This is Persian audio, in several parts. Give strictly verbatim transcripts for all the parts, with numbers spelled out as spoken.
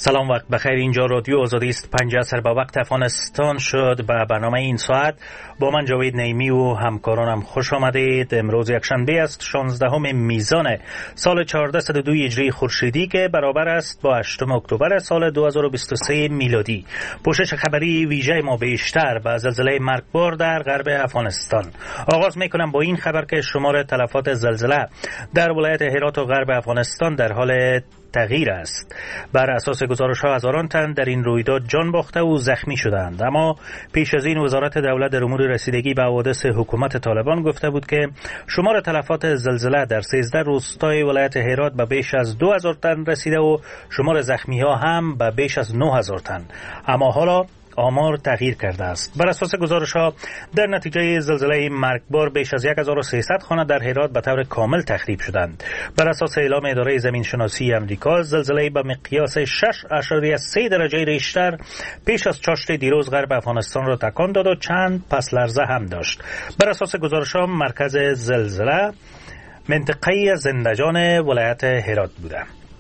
سلام، وقت بخیر. اینجا رادیو آزادی است. پنج عصر به وقت افغانستان شد. به برنامه این ساعت با من جاوید نیمی و همکارانم خوش آمدید. امروز یکشنبه است، شانزدهم میزان سال چهاردهصد و دو هجری خورشیدی که برابر است با هشتم اکتبر سال دو هزار و بیست و سه میلادی. پوشش خبری ویژه ما بیشتر به زلزله مرگبار در غرب افغانستان. آغاز میکنم با این خبر که شمار تلفات زلزله در ولایت هرات و غرب افغانستان در حال تغییر است. بر اساس گزارش‌ها هزاران تن در این رویداد جان باخته و زخمی شدند، اما پیش از این وزارت دولت در امور رسیدگی به حوادث حکومت طالبان گفته بود که شمار تلفات زلزله در سیزده روستای ولایت هرات به بیش از دو هزار تن رسیده و شمار زخمی‌ها هم به بیش از نه هزار تن. اما حالا آمار تغییر کرده است. بر اساس گزارش‌ها در نتیجه زلزله مرگبار بیش از هزار و سیصد خانه در هرات به طور کامل تخریب شدند. بر اساس اعلام اداره زمینشناسی امریکا، زلزله به مقیاس شش اشاریه سه درجه ریشتر پیش از چاشت دیروز غرب افغانستان را تکان داد و چند پس لرزه هم داشت. بر اساس گزارش‌ها مرکز زلزله منطقه زندجان ولایت هرات بوده.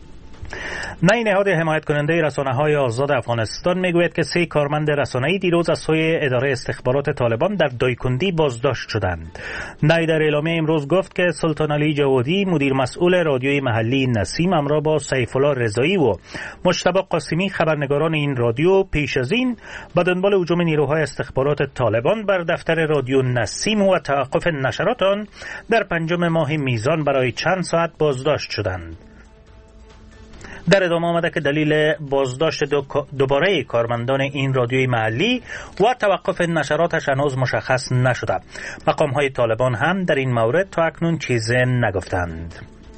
نای نهاد حمایت کننده رسانه‌های آزاد افغانستان میگوید که سه کارمند رسانه‌ای دیروز از سوی اداره استخبارات طالبان در دایکندی بازداشت شدند. نای در اعلامیه امروز گفت که سلطان علی جوادی مدیر مسئول رادیوی محلی نسیم همراه با سیف الله رضایی و مجتبی قاسمی خبرنگاران این رادیو پیش از این به دنبال هجوم نیروهای استخبارات طالبان بر دفتر رادیو نسیم و توقف نشرات آن در پنجم ماه میزان برای چند ساعت بازداشت شدند. در ادامه آمده که دلیل بازداشت دو دوباره کارمندان این رادیوی محلی و توقف نشراتش هنوز مشخص نشده. مقام‌های طالبان هم در این مورد تا اکنون چیزی نگفتند.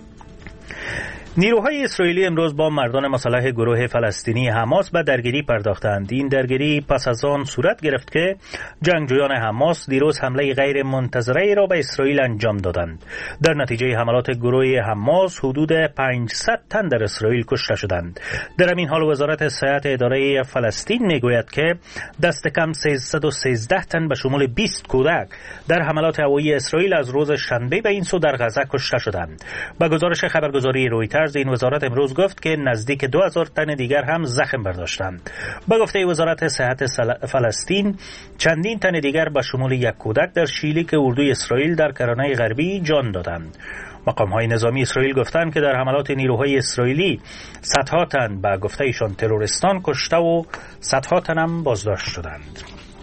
نیروهای اسرائیلی امروز با مردان مسلح گروه فلسطینی حماس به درگیری پرداختند. این درگیری پس از آن صورت گرفت که جنگجویان حماس دیروز حمله غیر منتظره را به اسرائیل انجام دادند. در نتیجه حملات گروه حماس حدود پانصد تن در اسرائیل کشته شدند. در همین حال وزارت صحت اداره فلسطین میگوید که دست کم سیصد و سیزده تن به شمول بیست کودک در حملات هوایی اسرائیل از روز شنبه به این سو در غزه کشته شدند. با گزارش خبرگزاری رویترز این وزارت امروز گفت که نزدیک دو هزار تن دیگر هم زخم برداشتند. با گفته وزارت صحت فلسطین چندین تن دیگر به شمول یک کودک در شلیک اردوی اسرائیل در کرانه غربی جان دادند. مقام‌های نظامی اسرائیل گفتند که در حملات نیروهای اسرائیلی صدها تن به گفته ایشان تروریستان کشته و صدها تن هم بازداشت شدند.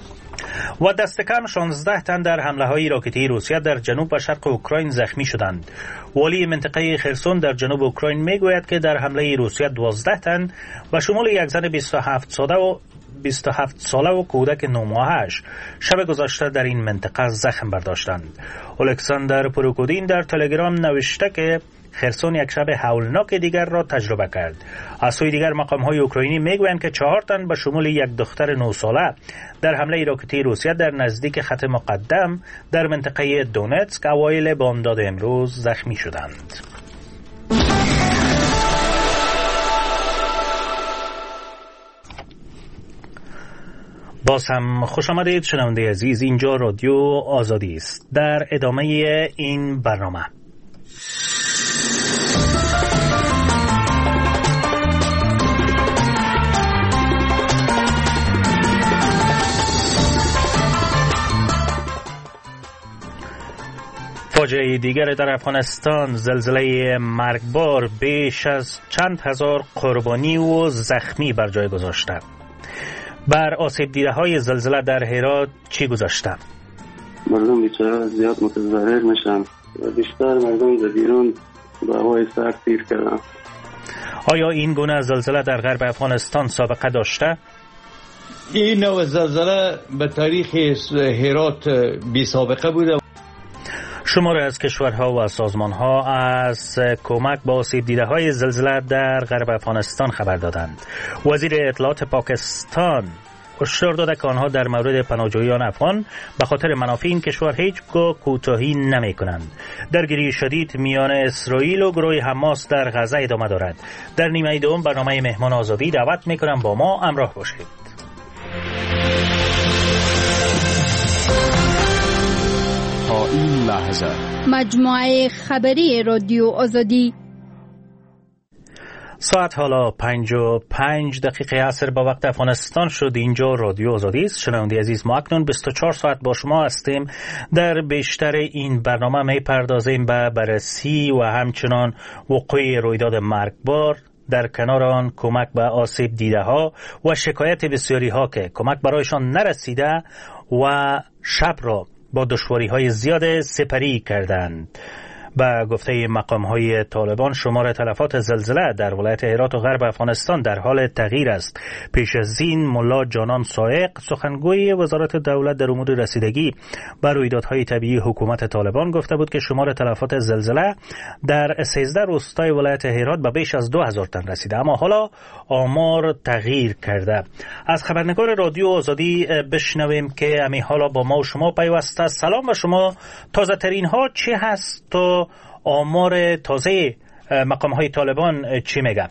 و دست کم شانزده تن در حمله‌های راکتی روسیه در جنوب و شرق اوکراین زخمی شدند. والی منطقه خرسون در جنوب اوکراین میگوید که در حمله روسیه دوازده تن و شمول یک زن بیست و هفت ساله و بیست و هفت ساله و کودک نه ماهش شب گذشته در این منطقه زخم برداشتند. الکساندر پروکودین در تلگرام نوشته که خرسون یک شب هولناک دیگر را تجربه کرد. از سوی دیگر مقام‌های اوکراینی میگویند که چهار تن به شمول یک دختر نه ساله در حمله راکتی روسیه در نزدیک خط مقدم در منطقه دونتسک اوایل بامداد امروز زخمی شدند. باز هم خوش آمدید شنونده عزیز. اینجا رادیو آزادی است. در ادامه این برنامه فاجعه دیگر در افغانستان، زلزله مرگبار بیش از چند هزار قربانی و زخمی بر جای گذاشته. بر آسیب دیده های زلزله در هرات چی گذاشته؟ مردم بیچاره زیاد متضرر میشن و بیشتر مردم در بیرون به هوای سرد تیر کردن. آیا این گونه زلزله در غرب افغانستان سابقه داشته؟ این نوع زلزله به تاریخ هرات بی سابقه بوده. شماره از کشورها و سازمانها از کمک با آسیب دیده های زلزله در غرب افغانستان خبر دادند. وزیر اطلاعات پاکستان هشدار داده که آنها در مورد پناهجویان افغان به خاطر منافع این کشور هیچگاه کوتاهی نمی کنند. درگیری شدید میان اسرائیل و گروه حماس در غزه ادامه دارد. در نیمه دوم برنامه مهمان آزادی دعوت می کنم با ما همراه باشید. تا این لحظه مجموعه خبری رادیو آزادی. ساعت حالا پنج و پنج دقیقه عصر با وقت افغانستان شد. اینجا رادیو آزادی است. شنونده عزیز، ما اکنون بیست و چهار ساعت با شما هستیم. در بیشتر این برنامه می پردازیم به بررسی و همچنان وقوع رویداد مرگبار، در کنار آن کمک به آسیب دیده ها و شکایت بسیاری ها که کمک برایشان نرسیده و شب را با دشواری های زیاد سپری کردند. با گفته مقام های طالبان شمار تلفات زلزله در ولایت هرات و غرب افغانستان در حال تغییر است. پیش از این ملا جانان سائق، سخنگوی وزارت دولت در امور رسیدگی بر رویدادهای طبیعی حکومت طالبان، گفته بود که شمار تلفات زلزله در سیزده روستای ولایت هرات به بیش از دو هزار تن رسیده، اما حالا آمار تغییر کرده. از خبرنگار رادیو آزادی بشنویم که امی حالا با ما و شما پیوسته است. سلام و شما، تازه ترین ها چی هست و آمار تازه مقام های طالبان چی میگه؟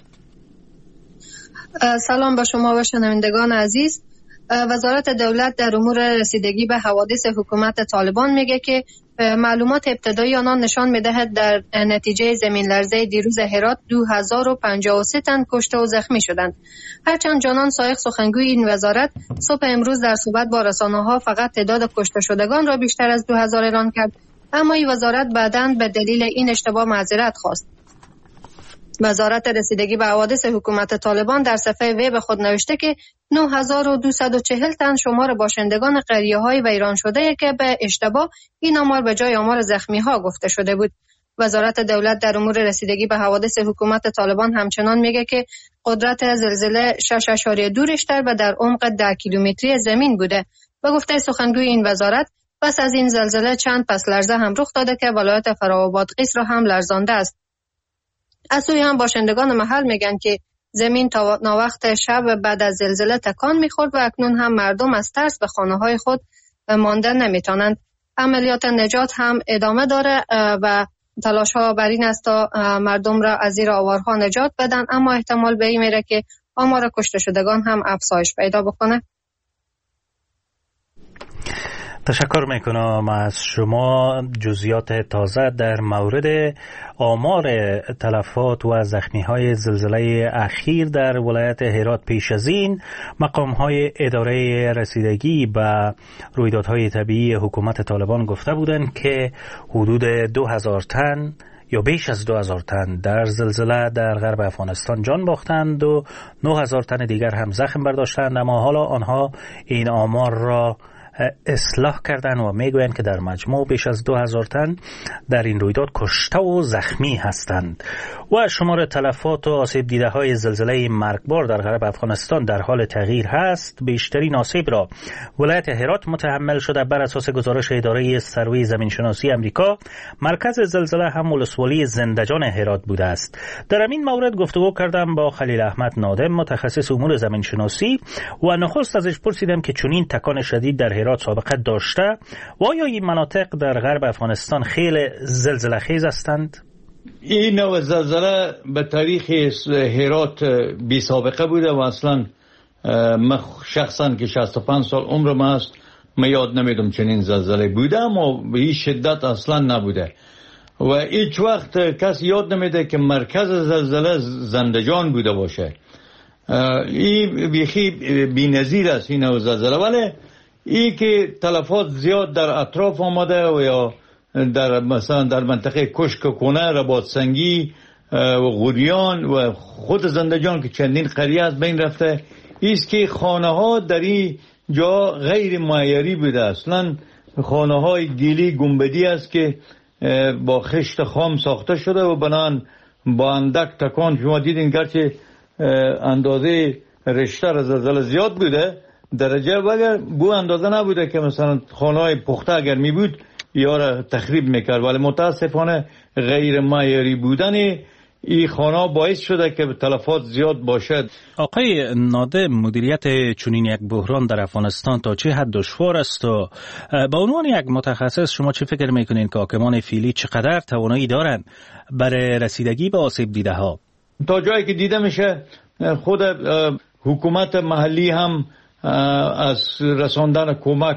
سلام به شما و شنوندگان عزیز. وزارت دولت در امور رسیدگی به حوادث حکومت طالبان میگه که معلومات ابتدایی آنان نشان میدهد در نتیجه زمین لرزه دیروز هرات دو هزار و پنجاه و سه تن کشته و زخمی شدند. هرچند جانان سائق، سخنگوی این وزارت، صبح امروز در صحبت با رسانه‌ها فقط تعداد کشته شدگان را بیشتر از دو هزار اعلام کرد، اما این وزارت بعداً به دلیل این اشتباه معذرت خواست. وزارت رسیدگی به حوادث حکومت طالبان در صفحه وب خود نوشته که نه هزار و دویست و چهل تن شمار باشندگان قریه‌های ویران شده که به اشتباه این آمار به جای آمار زخمی‌ها گفته شده بود. وزارت دولت در امور رسیدگی به حوادث حکومت طالبان همچنان میگه که قدرت زلزله شش اشاریه دو ریشتر و در عمق ده کیلومتری زمین بوده. به گفته سخنگوی این وزارت، پس از این زلزله چند پس لرزه هم رخ داده که ولایت فراوبادغیس را هم لرزانده است. از سوی هم باشندگان محل میگن که زمین تا ناوقت شب بعد از زلزله تکان میخورد و اکنون هم مردم از ترس به خانه‌های خود ماندن نمیتونند. عملیات نجات هم ادامه داره و تلاش ها بر این است تا مردم را از زیر آوارها نجات بدن، اما احتمال به این میره که آمار کشته شدگان هم افزایش پیدا بکنه. تشکر میکنم از شما. جزئیات تازه در مورد آمار تلفات و زخمی های زلزله اخیر در ولایت هرات. پیش از این مقام های اداره رسیدگی به رویدادهای طبیعی حکومت طالبان گفته بودند که حدود دو هزار تن یا بیش از دو هزار تن در زلزله در غرب افغانستان جان باختند و نه هزار تن دیگر هم زخم برداشتند، اما حالا آنها این آمار را اصلاح کردن و میگویند که در مجموع بیش از دو هزار تن در این رویداد کشته و زخمی هستند. و شمار تلفات و آسیب دیده های زلزله مرگبار در غرب افغانستان در حال تغییر هست. بیشترین آسیب را ولایت هرات متحمل شده. بر اساس گزارش اداره سروی زمینشناسی امریکا، مرکز زلزله هم ولسوالی زندجان هرات بوده است. در این مورد گفتگو کردم با خلیل احمد نادم، متخصص امور زمینشناسی، و نخست ازش پرسیدم که چنین تکان شدید در هرات سابقه داشته و آیا این مناطق در غرب افغانستان خیلی زلزله خیز هستند؟ این نوع زلزله به تاریخ هرات بی سابقه بوده و اصلا من شخصا که شصت و پنج سال عمرم است، من یاد نمیدم چنین زلزله بوده، اما به این شدت اصلا نبوده و هیچ وقت کسی یاد نمیده که مرکز زلزله زندجان بوده باشه. این بیخی بی نظیر است این نوع زلزله، ولی ای که تلفات زیاد در اطراف آمده و یا در مثلا در منطقه کشک کنه، رباط سنگی و غوریان و خود زندجان که چندین قریه از بین رفته، ایست که خانه ها در این جا غیر معیاری بوده. اصلا خانه های گیلی گنبدی است که با خشت خام ساخته شده و بنان با اندک تکان شما دیدین گرچه اندازه رشته زلزله زیاد بوده درجه، وگر بو اندازه نبوده که مثلا خانه‌های پخته اگر می بود یا را تخریب میکرد، ولی متاسفانه غیر معیاری بودن این خانه باعث شده که تلفات زیاد باشد. آقای نادم، مدیریت چنین یک بحران در افغانستان تا چه حد دشوار است و به عنوان یک متخصص شما چه فکر میکنین که حاکمان فعلی چقدر توانایی دارند برای رسیدگی به آسیب دیده ها؟ تا جایی که دیده میشه خود حکومت محلی هم از رساندن کمک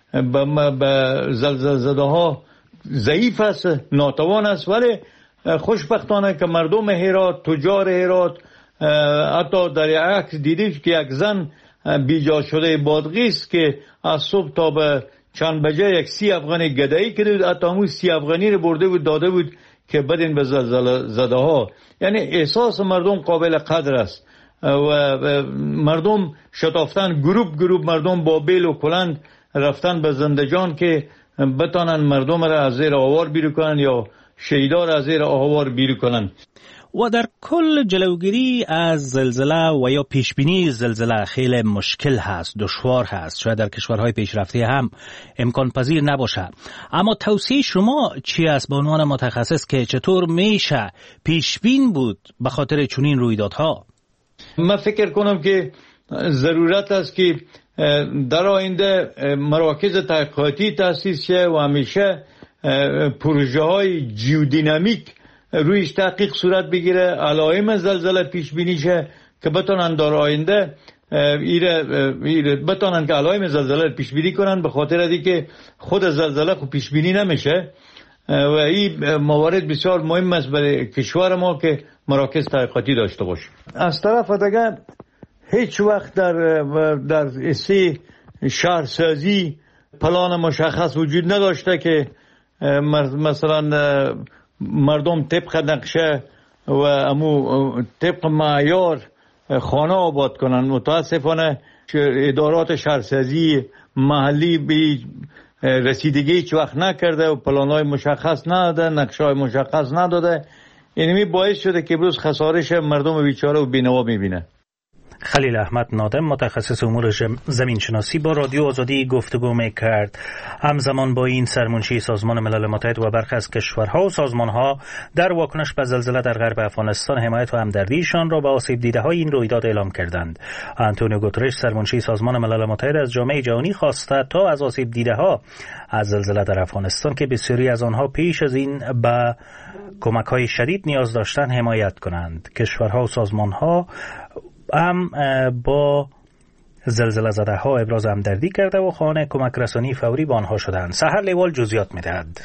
به زلزله زده ها ضعیف است، ناتوان است، ولی خوشبختانه که مردم هرات، تجار هرات حتی در عکس دیدید که یک زن بیجا شده بادغیس که از صبح تا به چند بجه یک سی افغانی گدایی کرده بود، حتی همون سی افغانی رو برده بود داده بود که بدین به زلزله زده ها. یعنی احساس مردم قابل قدر است و مردم شتافتن، گروپ گروپ مردم با بیل و کلند رفتن به زندجان که بتانن مردم را از زیر آوار بیرون کنن یا شهیدا را از زیر آوار بیرون کنن. و در کل جلوگیری از زلزله و یا پیشبینی زلزله خیلی مشکل هست، دشوار هست، شاید در کشورهای پیشرفته هم امکان پذیر نباشه. اما توصیه شما چی است به عنوان متخصص که چطور میشه پیشبین بود به خاطر چنین رویدادها؟ من فکر کنم که ضرورت است که در آینده مراکز تحقیقاتی تأسیس شه و همیشه پروژه های جیودینامیک رویش تحقیق صورت بگیره، علائم زلزله پیش بینی شه که بتونن در آینده ایره, ایره بتونن که علائم زلزله پیش بینی کنن، به خاطر ازی که خود زلزله خود پیش بینی نمیشه و این موارد بسیار مهم است برای کشور ما که مراکز تحقیقاتی داشته باشه. از طرف دیگه هیچ وقت در در اسی شهرسازی پلان مشخص وجود نداشته که مثلا مردم طبق نقشه و امو طبق معیار خانه آباد کنن. متاسفانه ادارات شهرسازی محلی به رسیدگی هیچ وقت نکرده و پلان‌های مشخص نداده، نقشه‌های مشخص نداده. اینمی باعث شده که امروز خسارش مردم بیچاره و بینوا میبینه. خلیل احمد نادم متخصص امور زمین شناسی با رادیو آزادی گفتگو میکرد. همزمان با این سرمنشی سازمان ملل متحد و برخی از کشورها و سازمانها در واکنش به زلزله در غرب افغانستان حمایت و همدردیشان را به آسیب دیده های این رویداد اعلام کردند. آنتونیو گوترش سرمنشی سازمان ملل متحد از جامعه جهانی خواسته تا از آسیب دیده ها از زلزله در افغانستان که بسیاری از آنها پیش از این به کمک های شدید نیاز داشتند حمایت کنند. کشورها و سازمانها هم با زلزله زده ها ابراز همدردی کرده و خواهان کمک رسانی فوری به آنها شدند. سحر لیوال جزئیات می‌دهد.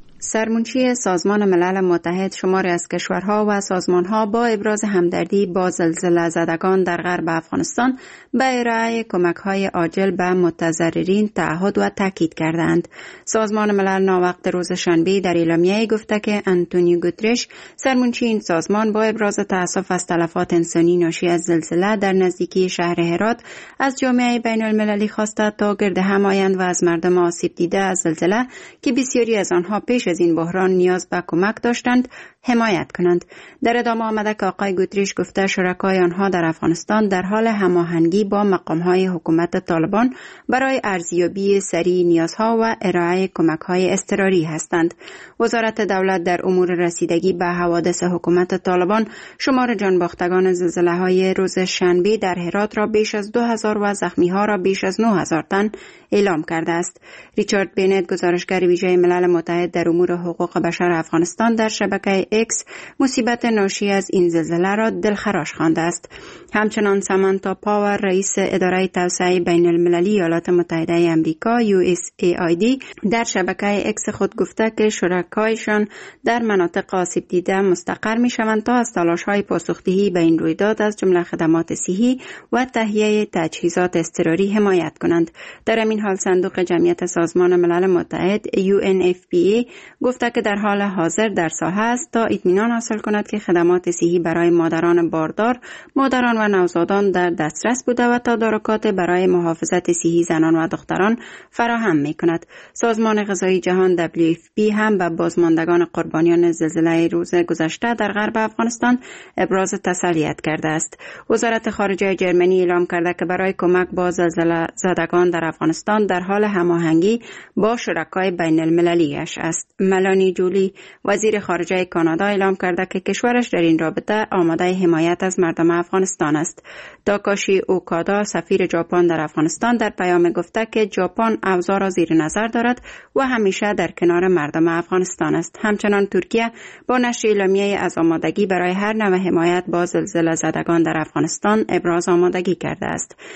سرمنشی سازمان ملل متحد شماری از کشورها و سازمانها با ابراز همدردی با زلزله زدگان در غرب افغانستان به ارائه کمک‌های عاجل به متضررین تعهد و تاکید کردند. سازمان ملل ناوقت روز شنبه در اعلامیه‌ای گفته که آنتونیو گوترش سرمنشی این سازمان با ابراز تأسف از تلفات انسانی ناشی از زلزله در نزدیکی شهر هرات از جامعه بین المللی خواسته تا گرد هم آیند و از مردم آسیب دیده از زلزله که بسیاری از آنها پیش از این بحران نیاز به کمک داشتند حمایت کنند. در ادامه آمده که آقای گوتریش گفته شرکای آنها در افغانستان در حال هماهنگی با مقام‌های حکومت طالبان برای ارزیابی سریع نیازها و ارائه کمک‌های اضطراری هستند. وزارت دولت در امور رسیدگی به حوادث حکومت طالبان شمار جانباختگان زلزله‌های روز شنبه در هرات را بیش از دو هزار و زخمی‌ها را بیش از نه هزار تن اعلام کرده است. ریچارد بینت گزارشگر ویژه ملل متحد در امور حقوق بشر افغانستان در شبکه اکس مصیبت ناشی از این زلزله را دلخراش خوانده است. همچنان سامانتا پاور رئیس اداره توسعه بین المللی ایالات متحده آمریکا یو اس ای آی دی در شبکه اکس خود گفته که شرکایشان در مناطق آسیب دیده مستقر می شوند تا از تلاش‌های پاسخدهی به این رویداد از جمله خدمات صحی و تهیه تجهیزات اضطراری حمایت کنند. در این حال صندوق جمعیت سازمان ملل متحد یو ان اف پی ای گفته که در حال حاضر در ساحه است تا اطمینان حاصل کند که خدمات صحی برای مادران باردار، مادران و نوزادان در دسترس بوده و تدارکات برای محافظت صحی زنان و دختران فراهم می کند. سازمان غذایی جهان دبلیو اف پی هم به بازماندگان قربانیان زلزله روز گذشته در غرب افغانستان ابراز تسلیت کرده است. وزارت خارجه جرمنی اعلام کرده که برای کمک با زلزله زدگان در افغانستان در حال هماهنگی با شرکای بین المللیش است. ملانی جولی وزیر خارجه کانادا اعلام کرده که کشورش در این رابطه آماده حمایت از مردم افغانستان است. تاکاشی اوکادا سفیر ژاپن در افغانستان در پیام گفته که ژاپن اوضاع را زیر نظر دارد و همیشه در کنار مردم افغانستان است. همچنان ترکیه با نشر اعلامیه از آمادگی برای هر نوع حمایت با زلزله زدگان در افغانستان ابراز آمادگی کرده است.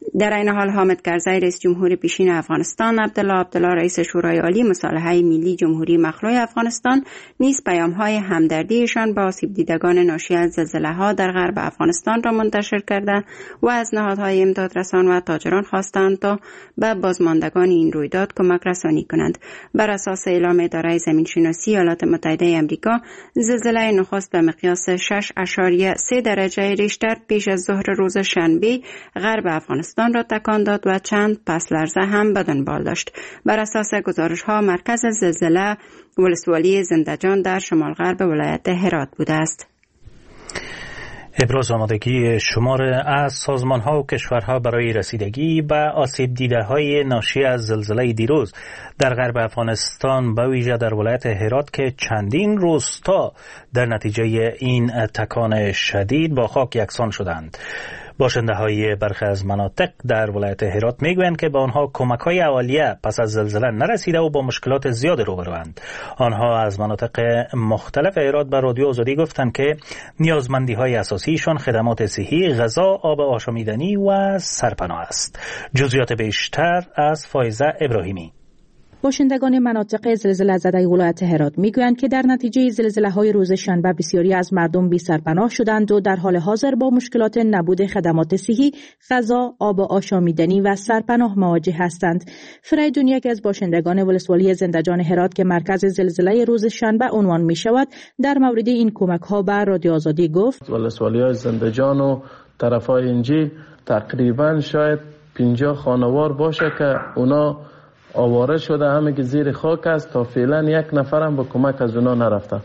در این حال حامد کرزی رئیس جمهور پیشین افغانستان، عبدالله عبدالله رئیس شورای عالی مصالحه ملی جمهوری مخلوع افغانستان نیز پیام‌های همدردیشان با آسیب دیدگان ناشی از زلزله‌ها در غرب افغانستان را منتشر کرده و از نهادهای امدادرسان و تاجران خواستند تا به بازماندگان این رویداد کمک رسانی کنند. بر اساس اعلام اداره زمینشناسی ایالات متحده آمریکا، زلزله نخست به مقیاس شش اشاریه سه درجه ریشتر پیش از ظهر روز شنبه غرب افغانستان را تکان داد و چند پس لرزه هم به دنبال داشت. بر اساس گزارش‌ها مرکز زلزله ولسوالی زندجان در شمال غرب ولایت هرات بوده است. ابراز آمادگی شمار از سازمان‌ها و کشورها برای رسیدگی به آسیب دیده‌های ناشی از زلزله دیروز در غرب افغانستان، به ویژه در ولایت هرات که چندین روستا در نتیجه این تکان شدید با خاک یکسان شدند. باشنده های برخی از مناطق در ولایت هرات میگویند که به آنها کمک های اولیه پس از زلزله نرسیده و با مشکلات زیاد روبروند. آنها از مناطق مختلف هرات به رادیو آزادی گفتند که نیازمندی های اساسیشان خدمات صحی، غذا، آب آشامیدنی و سرپناه است. جزئیات بیشتر از فایزه ابراهیمی. باشندگان مناطق زلزله زده ولایت هرات میگویند که در نتیجه زلزله‌های روز شنبه بسیاری از مردم بی سرپناه شدند و در حال حاضر با مشکلات نبود خدمات صحی، غذا، آب آشامیدنی و سرپناه مواجه هستند. فریدون، یک از باشندگان ولسوالی زندجان هرات که مرکز زلزله روز شنبه عنوان می شود، در مورد این کمک‌ها به رادیو آزادی گفت: ولسوالی زندجان و طرفای انجیل تقریبا شاید پنجاه خانوار باشه که اونا آواره شده، همه که زیر خاک است. تا فعلا یک نفرم با کمک از اونا نرفته.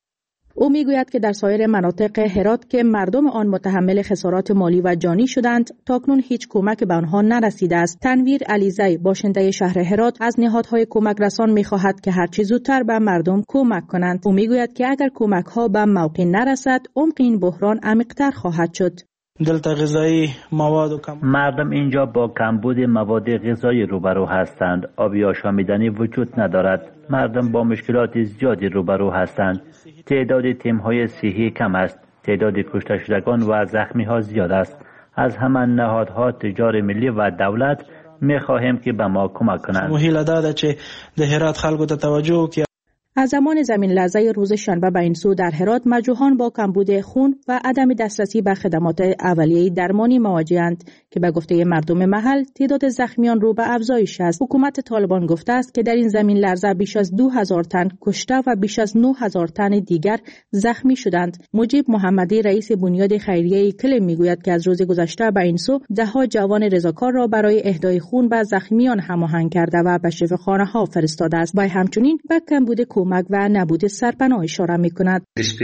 او میگوید که در سایر مناطق هرات که مردم آن متحمل خسارات مالی و جانی شدند، تاکنون هیچ کمک به آنها نرسیده است. تنویر علیزی، باشنده شهر هرات، از نهادهای کمک رسان میخواهد که هر چه زودتر به مردم کمک کنند. او میگوید که اگر کمک ها به موقع نرسد، عمق این بحران عمیق‌تر خواهد شد. دلتا غذایی مواد و کم مردم اینجا با کمبود مواد غذایی روبرو هستند. آبی آشامیدنی وجود ندارد. مردم با مشکلات زیادی روبرو هستند. تعداد تیم‌های صحی کم است. تعداد کشته شدگان و زخمی‌ها زیاد است. از همان نهادها تجار ملی و دولت می‌خواهیم که به ما کمک کنند. مهیله داده چې د هرات خلکو ته توجه وکړي. از زمان زمین لرزه روز شنبه به این سو در هرات، مجروحان با کمبود خون و عدم دسترسی به خدمات اولیه درمانی مواجه‌اند که به گفته مردم محل تعداد زخمیان رو به افزایش است. حکومت طالبان گفته است که در این زمین لرزه بیش از دو هزار تن کشته و بیش از نه هزار تن دیگر زخمی شدند. مجیب محمدی، رئیس بنیاد خیریه کلم، میگوید که از روز گذشته به این سو ده ها جوان رضاکار را برای اهدای خون به زخمیان هماهنگ کرده و به شفاخانه‌ها فرستاده است. و همچنین به کمبود کمک و نبود سرپناه اشاره می‌کند.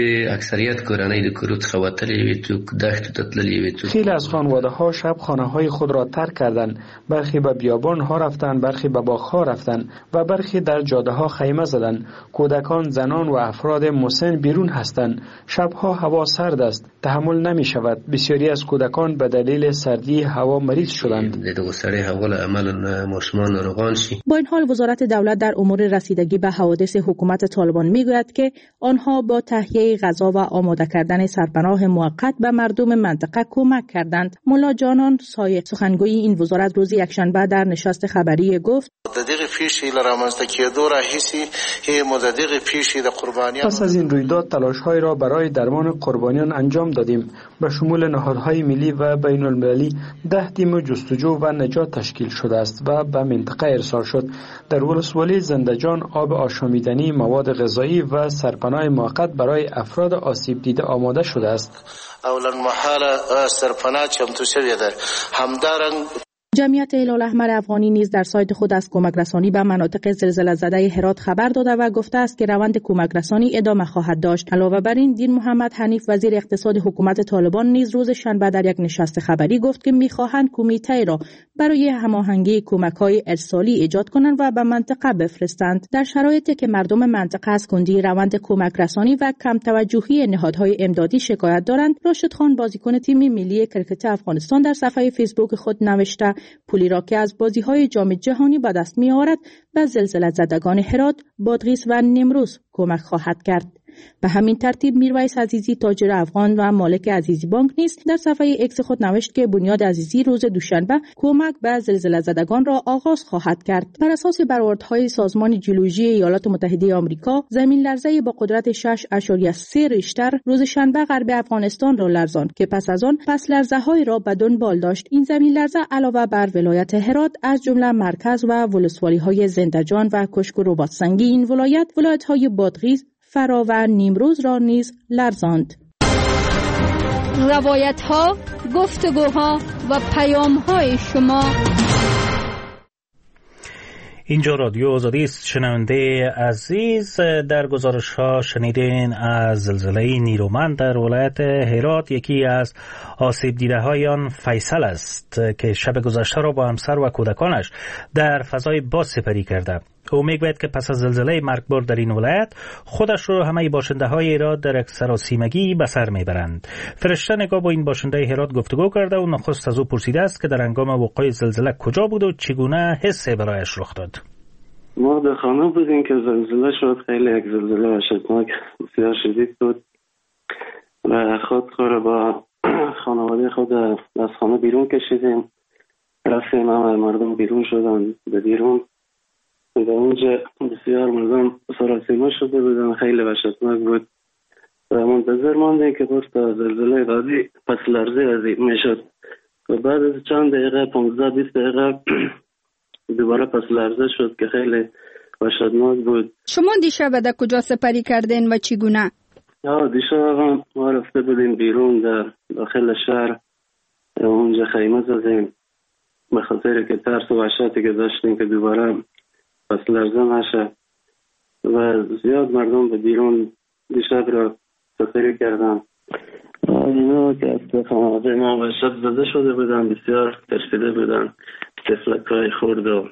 اکثریت کورنۍ د کورو څخه وتلې وي، تو دښتو ته تللې وي. خیلی از خانواده‌ها شب خانه‌های خود را ترک کردند. برخی به بیابان‌ها رفتند، برخی به باغ‌ها رفتند و برخی در جاده‌ها خیمه زدند. کودکان، زنان و افراد مسن بیرون هستند. شب‌ها هوا سرد است، تحمل نمی‌شود. بسیاری از کودکان به دلیل سردی هوا مریض شدند. دغه سړی هوا له عملاً ماشومان ناروغان شي. با این حال وزارت دولت در امور رسیدگی به حوادث حکومت طالبان میگوید که آنها با تهیه غذا و آماده کردن سرپناه موقت به مردم منطقه کمک کردند. ملا جانان سایق، سخنگوی این وزارت، روز یکشنبه در نشست خبری گفت: پس از این رویداد تلاش‌های را برای درمان قربانیان انجام دادیم. به شمول نهادهای ملی و بین المللی ده تیم جستجو و نجات تشکیل شده است و به منطقه ارسال شد. در ولسوالی زندجان آب آشامیدنی، مواد غذایی و سرپناه موقت برای افراد آسیب دیده آماده شده است. اولا محاله سرپناه چمتو شوی ده. همدارنگ جمعیت هلال احمر افغانی نیز در سایت خود از کمک رسانی به مناطق زلزله زده هرات خبر داده و گفته است که روند کمک رسانی ادامه خواهد داشت. علاوه بر این، دین محمد حنیف، وزیر اقتصاد حکومت طالبان، نیز روز شنبه در یک نشست خبری گفت که می‌خواهند کمیته را برای هماهنگی کمک‌های ارسالی ایجاد کنند و به منطقه بفرستند. در شرایطی که مردم منطقه از کندی روند کمک رسانی و کم توجهی نهادهای امدادی شکایت دارند، راشد خان، بازیکن تیم ملی کرکت افغانستان، در صفحه فیسبوک خود نوشته پولی را که از بازی‌های جام جهانی به دست می‌آورد به زلزله زدگان هرات، بادغیس و نیمروز کمک خواهد کرد. به همین ترتیب میرویس عزیزی تاجر افغان و مالک عزیزی بانک نیز در صفحه اکس خود نوشت که بنیاد عزیزی روز دوشنبه کمک به زلزله زدگان را آغاز خواهد کرد. بر اساس برآوردهای سازمان ژئولوژی ایالات متحده آمریکا، زمین لرزه با قدرت شش اشاریه سه ریشتر روز شنبه غرب افغانستان را لرزاند که پس از آن پس لرزه‌های را به دنبال داشت. این زمین لرزه علاوه بر ولایت هرات از جمله مرکز و ولسوالی‌های زندجان و کشک و رباط‌سنگی این ولایت، ولایت‌های بادغیس، فرا و نیمروز را نیز لرزاند. روایت‌ها، گفتگوها و پیام‌های شما. اینجا رادیو آزادی است. شنونده عزیز، در گزارش ها شنیدین از زلزله نیرومند در ولایت هرات. یکی از آسیب دیده های آن فیصل است که شب گذشته را با همسر و کودکانش در فضای باز سپری کرده. او میگوید که پس از زلزله مرگبار در این ولایت خودش رو همه باشنده های هرات در یک سراسیمگی به سر میبرند. فرشته نگاه با این باشنده هرات گفتگو کرده و نخست از او پرسیده است که در هنگام وقوع زلزله کجا بود و چگونه حسی برایش رخ داد. ما در خانه بودیم که زلزله شد. خیلی یک زلزله وحشتناک بسیار شدید بود و خود خود با خانواده خود از خانه بیرون کشیدیم. رفتیم، همه مردم بیرون شدن به بیرون. در اونجا بسیار مردم سراسیمه شده بودن، خیلی وحشتناک بود و منتظر ماندیم که باز تا زلزله بعدی پس لرزه ازید میشد و بعد از چند دقیقه پانزده بیست دقیقه دوباره پس لرزه شد که خیلی وحشتناک بود. شما دیشب در کجا سپری کردین و چگونه؟ ها دیشب ما رفته بودیم بیرون در داخل شهر، اونجا خیمه زدیم به خاطر که ترس و وحشتی که داشتیم که دوباره پس لرزه نشه و زیاد مردم به بیرون دیشب را سفری کردن. اینا که از خانواده ما وحشت زده شده بودن، بسیار ترسیده بودن، تفلک‌های خورد و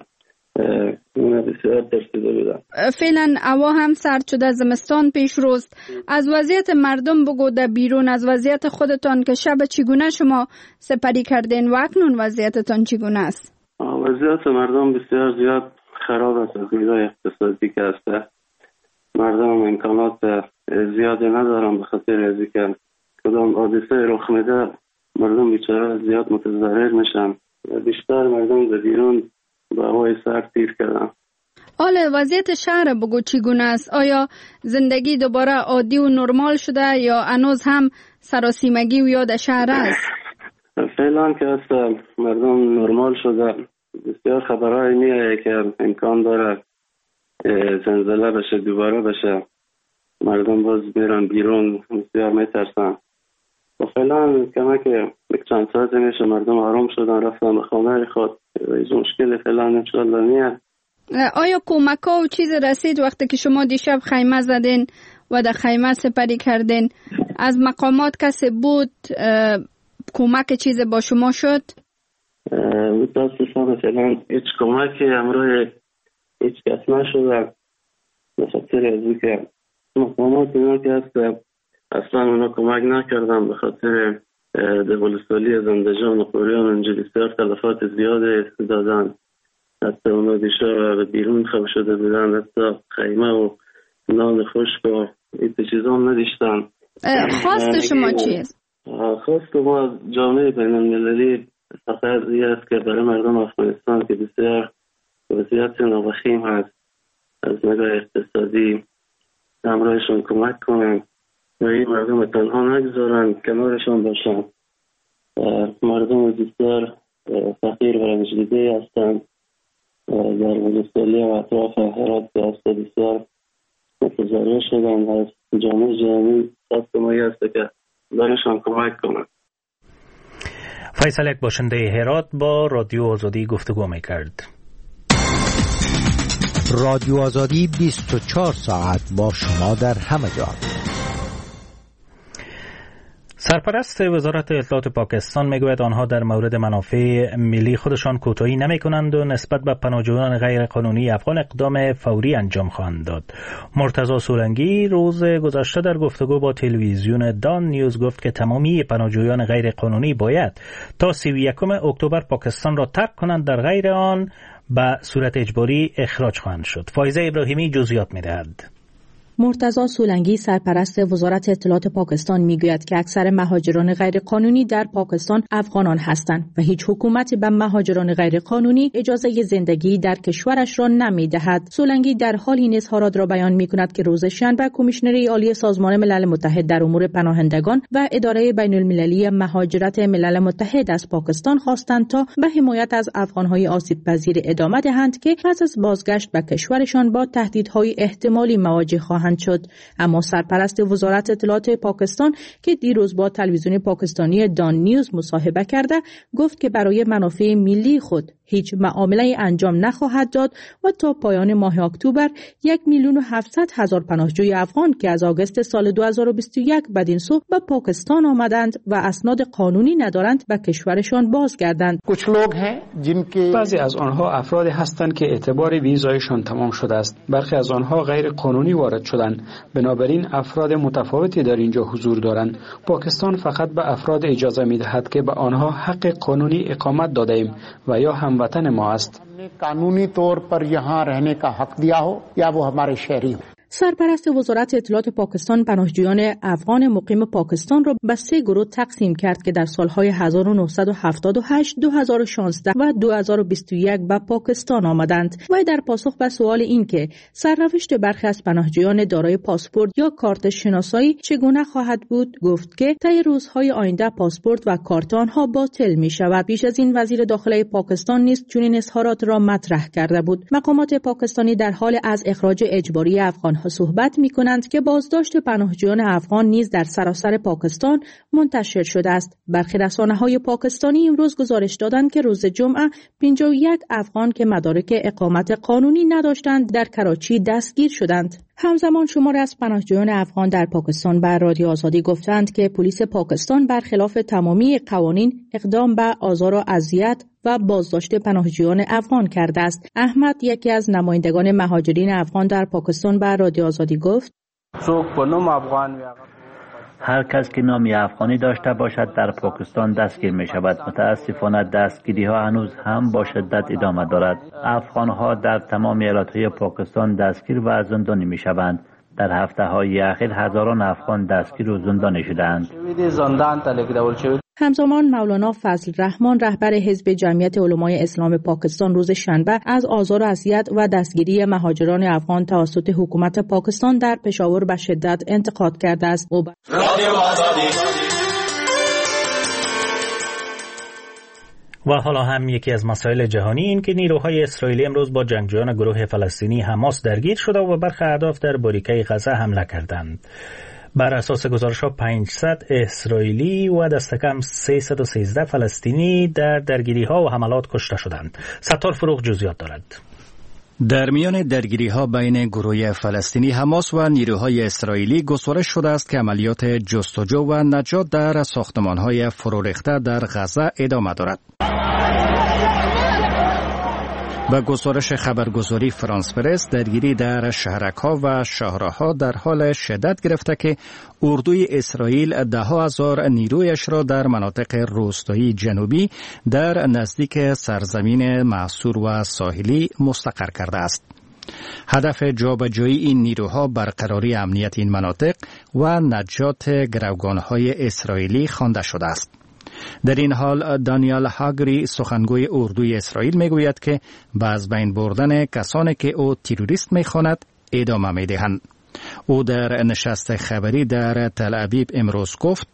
اونا بسیار ترسیده بودن. فعلا هوا هم سرد شده، زمستان پیش روست. از وضعیت مردم بگو در بیرون، از وضعیت خودتان که شب چگونه شما سپری کردین و اکنون وضعیتتان چگونه است؟ وضعیت مردم بسیار زیاد خراب است. از نگاه اقتصادی که است، مردم امکانات زیادی ندارن به خاطر از اینکه کدام حادثه رخ میده مردم بیچاره زیاد متضرر میشن و بیشتر مردم در بیرون با هوای سرد تیر کردن. حالا وضعیت شهر بگو چگونه است؟ آیا زندگی دوباره عادی و نرمال شده یا هنوز هم سراسیمگی و یاد شهر است؟ فعلا که است مردم نرمال شده. بسیار خبرهای میایه که امکان داره زلزله بشه، دوباره بشه. مردم باز میرن بیرون، بسیار میترسن. و فعلا کمه که یک چند ساعت میشه مردم آرام شدن، رفتن به خانه خود. هیچ مشکل فعلا انشالله نیست. آیا کمک ها و چیز رسید وقتی که شما دیشب خیمه زدین و در خیمه سپری کردین؟ از مقامات کسی بود کمک چیز با شما شد؟ متاسفانه فعلا هیچ کمکی همراه هیچ کس نشده به خاطر از اینکه مقامات اینا که هست اصلا اونا کمک نکردن به خاطر ولسوالی زندجان و قوریان اونجا بسیار تلفات زیاده دادن. حتی اونا دیشب به بیرون خب شده بودن، حتی خیمه و نان خشک و این چیزا هم نداشتن. خواست شما چیست؟ خواست ما از جامعه بین المللی فقط این است که برای مردم افغانستان که بسیار وضعیت ناوخیم هست از نگاه اقتصادی همراهشان کمک کنن و این مردم تنها نگذارن، کنارشان باشن. مردم بسیار فقیر و رنجدیده هستند در ولسوالی و اطراف هرات که هست بسیار متضرر شدن و از جامعه جهانی خواست مایی هست که برایشان کمک کنن. فیصل یک باشنده هرات با رادیو آزادی گفتگو میکرد. رادیو آزادی بیست و چهار ساعت با شما در همه جا. سرپرست وزارت اطلاعات پاکستان میگوید آنها در مورد منافع ملی خودشان کوتاهی نمیکنند و نسبت به پناهجویان غیر قانونی افغان اقدام فوری انجام خواهند داد. مرتضی سولنگی روز گذشته در گفتگو با تلویزیون دان نیوز گفت که تمامی پناهجویان غیر قانونی باید تا سی و یکم اکتبر پاکستان را ترک کنند، در غیر آن به صورت اجباری اخراج خواهند شد. فایزه ابراهیمی جزئیات می‌دهد. مرتضی سولنگی سرپرست وزارت اطلاعات پاکستان میگوید که اکثر مهاجران غیرقانونی در پاکستان افغانان هستند و هیچ حکومتی به مهاجران غیرقانونی اجازه زندگی در کشورش را نمیدهد. سولنگی در حال این اظهارات را بیان میکند که روز شنبه کمیشنر عالی سازمان ملل متحد در امور پناهندگان و اداره بین المللی مهاجرت ملل متحد از پاکستان خواستند تا به حمایت از افغانهای آسیب پذیر ادامه دهند که پس از بازگشت به کشورشان با تهدیدهای احتمالی مواجه خواهند شد. اما سرپرست وزارت اطلاعات پاکستان که دیروز با تلویزیون پاکستانی دان نیوز مصاحبه کرده گفت که برای منافع ملی خود هیچ معامله انجام نخواهد داد و تا پایان ماه اکتبر یک میلیون و هفتصد هزار پناهجوی افغان که از آگوست سال دو هزار و بیست و یک بدین سو به پاکستان آمدند و اسناد قانونی ندارند به کشورشان بازگردند. بعضی از آنها افرادی هستند که اعتبار ویزایشان تمام شده است. برخی از آنها غیر قانونی وارد شدند. بنابراین افراد متفاوتی در اینجا حضور دارند. پاکستان فقط به افراد اجازه می‌دهد که به آنها حق قانونی اقامت داده ایم و یا هموطن ما است. قانونی طور پر یہاں رہنے کا حق دیا ہو یا وہ ہمارے شہری ہو. سرپرست وزارت اطلاعات پاکستان پناهجویان افغان مقیم پاکستان را به سه گروه تقسیم کرد که در سالهای هزار و نهصد و هفتاد و هشت، دو هزار و شانزده و دو هزار و بیست و یک به پاکستان آمدند. و در پاسخ به سوال این که سرنوشت برخی از پناهجویان دارای پاسپورت یا کارت شناسایی چگونه خواهد بود، گفت که طی روزهای آینده پاسپورت و کارت آنها باطل می شود. پیش از این وزیر داخله پاکستان نیز چنین اظهارات را مطرح کرده بود. مقامات پاکستانی در حال از اخراج اجباری افغان صحبت می کنند که بازداشت پناهجویان افغان نیز در سراسر پاکستان منتشر شده است. برخی رسانه‌های پاکستانی امروز گزارش دادند که روز جمعه پنجاه و یک افغان که مدارک اقامت قانونی نداشتند در کراچی دستگیر شدند. همزمان شماری از پناهجویان افغان در پاکستان به رادیو آزادی گفتند که پلیس پاکستان برخلاف تمامی قوانین اقدام به آزار و اذیت و بازداشت پناهجویان افغان کرده است. احمد، یکی از نمایندگان مهاجرین افغان در پاکستان، به رادیو آزادی گفت: هر کس که نامی افغانی داشته باشد در پاکستان دستگیر می شود. متاسفانه دستگیری ها هنوز هم با شدت ادامه دارد. افغان ها در تمام ایالات های پاکستان دستگیر و زندانی می شوند. در هفته های اخیر هزاران افغان دستگیر و زندانی شدند. همزمان مولانا فضل رحمان، رهبر حزب جمعیت علمای اسلام پاکستان، روز شنبه از آزار و اذیت و دستگیری مهاجران افغان توسط حکومت پاکستان در پشاور به شدت انتقاد کرده است. او و حالا هم یکی از مسائل جهانی این که نیروهای اسرائیلی امروز با جنگجویان گروه فلسطینی حماس درگیر شده و برخی اهداف در باریکه غزه حمله کردند. بر اساس گزارش‌ها پانصد اسرائیلی و دست کم سیصد و سیزده فلسطینی در درگیری‌ها و حملات کشته شدند. ستار فروغ جزئیات دارد. در میان درگیری‌ها بین گروه فلسطینی حماس و نیروهای اسرائیلی گزارش شده است که عملیات جستجو و نجات در ساختمان‌های فرورخته در غزه ادامه دارد. با گزارش خبرگزاری فرانس پرس، درگیری در شهرک‌ها و شهرها در حال شدت گرفته که اردوی اسرائیل ده هزار نیرویش را در مناطق روستایی جنوبی در نزدیک سرزمین معصور و ساحلی مستقر کرده است. هدف جابجایی این نیروها برقراری امنیت این مناطق و نجات گروگان‌های اسرائیلی خوانده شده است. در این حال دانیال هاگری، سخنگوی اردوی اسرائیل، میگوید که به از بین بردن کسانی که او تروریست میخواند ادامه میدهند. او در نشست خبری در تل ابیب امروز گفت: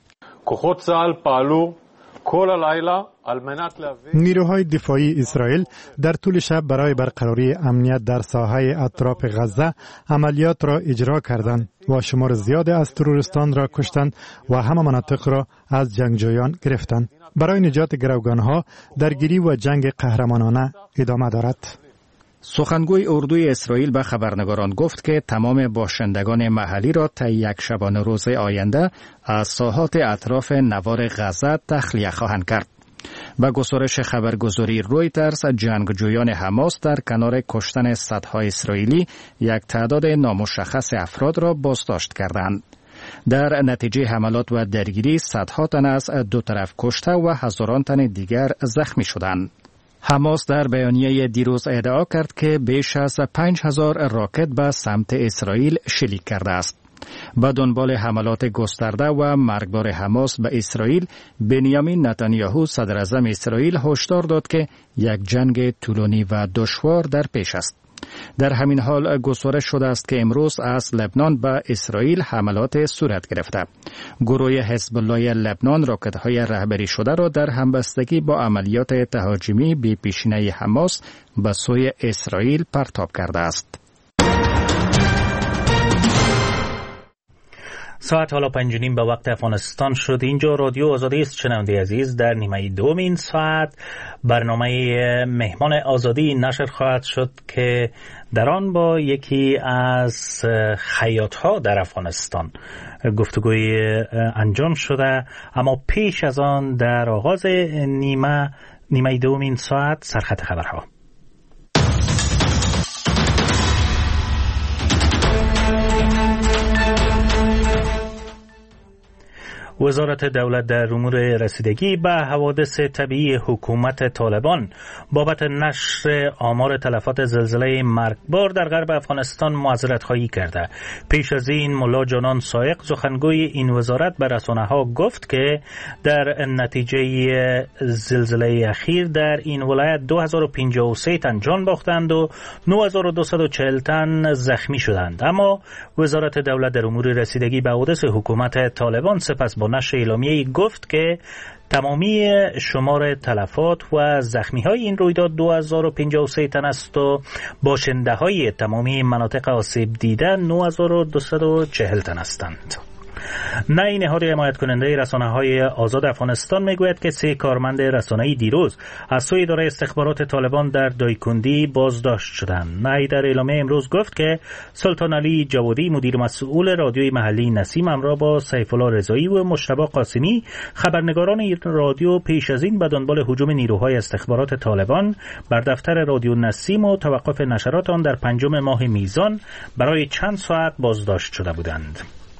نیروهای دفاعی اسرائیل در طول شب برای برقراری امنیت در ساحه اطراف غزه عملیات را اجرا کردند و شمار زیادی از تروریستان را کشتند و همه مناطق را از جنگجویان گرفتند. برای نجات گروگانها درگیری و جنگ قهرمانانه ادامه دارد. سخنگوی اردوی اسرائیل به خبرنگاران گفت که تمام باشندگان محلی را طی یک شبانه روز آینده از ساحات اطراف نوار غزه تخلیه خواهند کرد. با گزارش خبرگزاری رویترز، جنگجویان حماس در کنار کشتن صدها اسرائیلی یک تعداد نامشخص افراد را بازداشت کردند. در نتیجه حملات و درگیری صدها تن از دو طرف کشته و هزاران تن دیگر زخمی شدند. حماس در بیانیه دیروز ادعا کرد که بیش از پنج هزار راکت به سمت اسرائیل شلیک کرده است. با دنبال حملات گسترده و مرگبار حماس به اسرائیل، بنیامین نتانیاهو صدر اعظم اسرائیل هشدار داد که یک جنگ طولانی و دشوار در پیش است. در همین حال گزارش شده است که امروز از لبنان به اسرائیل حملات صورت گرفته. گروه حزب الله لبنان راکت‌های رهبری شده را در همبستگی با عملیات تهاجمی بی پیشینه حماس به سوی اسرائیل پرتاب کرده است. ساعت حالا پنج و نیم به وقت افغانستان شد. اینجا رادیو آزادی است. شنونده عزیز، در نیمه دوم این ساعت برنامه مهمان آزادی نشر خواهد شد که در آن با یکی از خیاط‌ها در افغانستان گفتگوی انجام شده. اما پیش از آن در آغاز نیمه نیمه دوم این ساعت سرخط خبرها. وزارت دولت در امور رسیدگی به حوادث طبیعی حکومت طالبان بابت نشر آمار تلفات زلزله مرگبار در غرب افغانستان معذرت خواهی کرده. پیش از این ملا جانان سایق سخنگوی این وزارت به رسانه‌ها گفت که در نتیجه زلزله اخیر در این ولایت دو هزار و پنجاه و سه تن جان باختند و نه هزار و دویست و چهل تن زخمی شدند. اما وزارت دولت در امور رسیدگی به حوادث حکومت طالبان سپس با نشر اعلامیه‌ای گفت که تمامی شمار تلفات و زخمی های این رویداد دو هزار و پنجاه و سه تن است و باشنده های تمامی مناطق آسیب دیده نه هزار و دویست و چهل تن هستند. نه نهاد حمایت کننده رسانه‌های آزاد افغانستان میگوید که سه کارمند رسانه‌ای دیروز از سوی اداره استخبارات طالبان در دایکندی بازداشت شدند. نه در اعلامیه امروز گفت که سلطان علی جوادی مدیر مسئول رادیوی محلی نسیم همراه با سیف الله رضایی و مجتبی قاسمی خبرنگاران این رادیو پیش از این به دنبال هجوم نیروهای استخبارات طالبان بر دفتر رادیو نسیم و توقف نشرات آن در پنجم ماه میزان برای چند ساعت بازداشت شده بودند.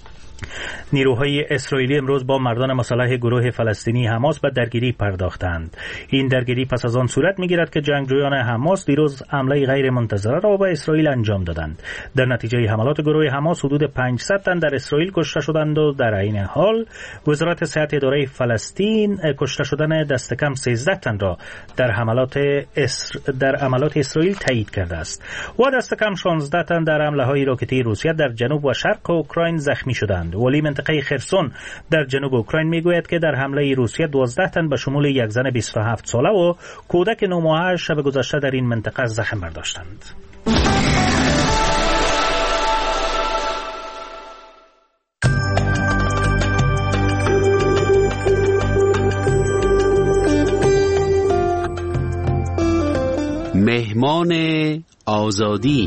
نیروهای اسرائیلی امروز با مردان مسلح گروه فلسطینی حماس به درگیری پرداختند. این درگیری پس از آن صورت می‌گیرد که جنگجویان حماس دیروز حمله غیر منتظره را به اسرائیل انجام دادند. در نتیجه حملات گروه حماس حدود پانصد تن در اسرائیل کشته شدند و در عین حال وزارت صحت اداره فلسطین کشته شدن دست کم سیزده تن را در حملات اسر... در عملیات اسرائیل تایید کرده است و دست کم شانزده تن در حمله‌های راکتی روسیه در جنوب و شرق اوکراین زخمی شدند. ولی منطقه خرسون در جنوب اوکراین میگوید که در حمله روسیه دوازده تن به شمول یک زن بیست و هفت ساله و کودک نه ماهه شب گذشته در این منطقه زخم برداشتند. مهمان آزادی.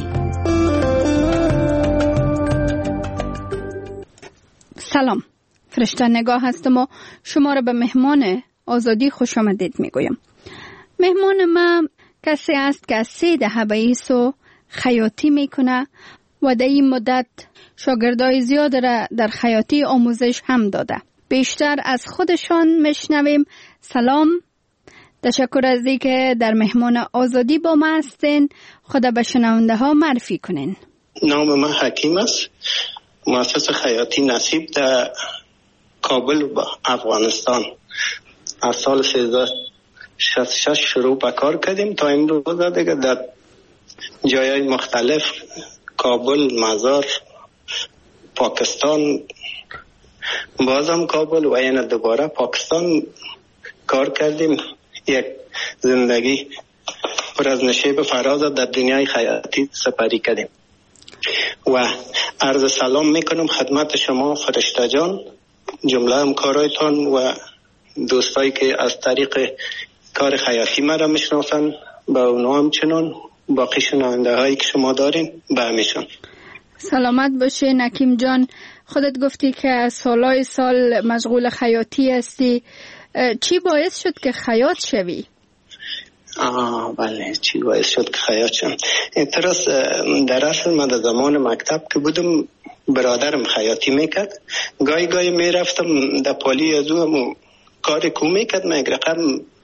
سلام، فرشته نگاه هستم و شما را به مهمان آزادی خوش آمدید میگویم. مهمان ما کسی است که از سه دهه به ایسو خیاطی میکنه و در این مدت شاگردای زیاد را در خیاطی آموزش هم داده. بیشتر از خودشان میشنویم. سلام، تشکر از اینکه در مهمان آزادی با ما هستین. خدا به شنونده ها معرفی کنین. نام من حکیم است، مؤسس خیاطی نصیب در کابل و افغانستان. از سال سیزده شصت و شش شروع به کار کردیم تا این روز دیگه در جایهای مختلف، کابل، مزار، پاکستان، بازم کابل و این دوباره پاکستان کار کردیم. یک زندگی پر از نشیب فراز در دنیای خیاطی سپری کردیم و عرض سلام میکنم خدمت شما فرشته جان، جمله همکارایتان و دوستایی که از طریق کار خیاطی مرا میشناسن، با اونا همچنان باقی شنونده هایی که شما دارین به همیشون. سلامت باشه نکیم جان. خودت گفتی که از سالای سال مشغول خیاطی هستی. چی باعث شد که خیاط شوی؟ آه بله، چی باعث شد که خیاط شم؟ اعتراض در اصل من در زمان مکتب که بودم برادرم خیاطی میکرد، گاهی گاهی میرفتم در پالی از او کار کو میکرد، من یک رقم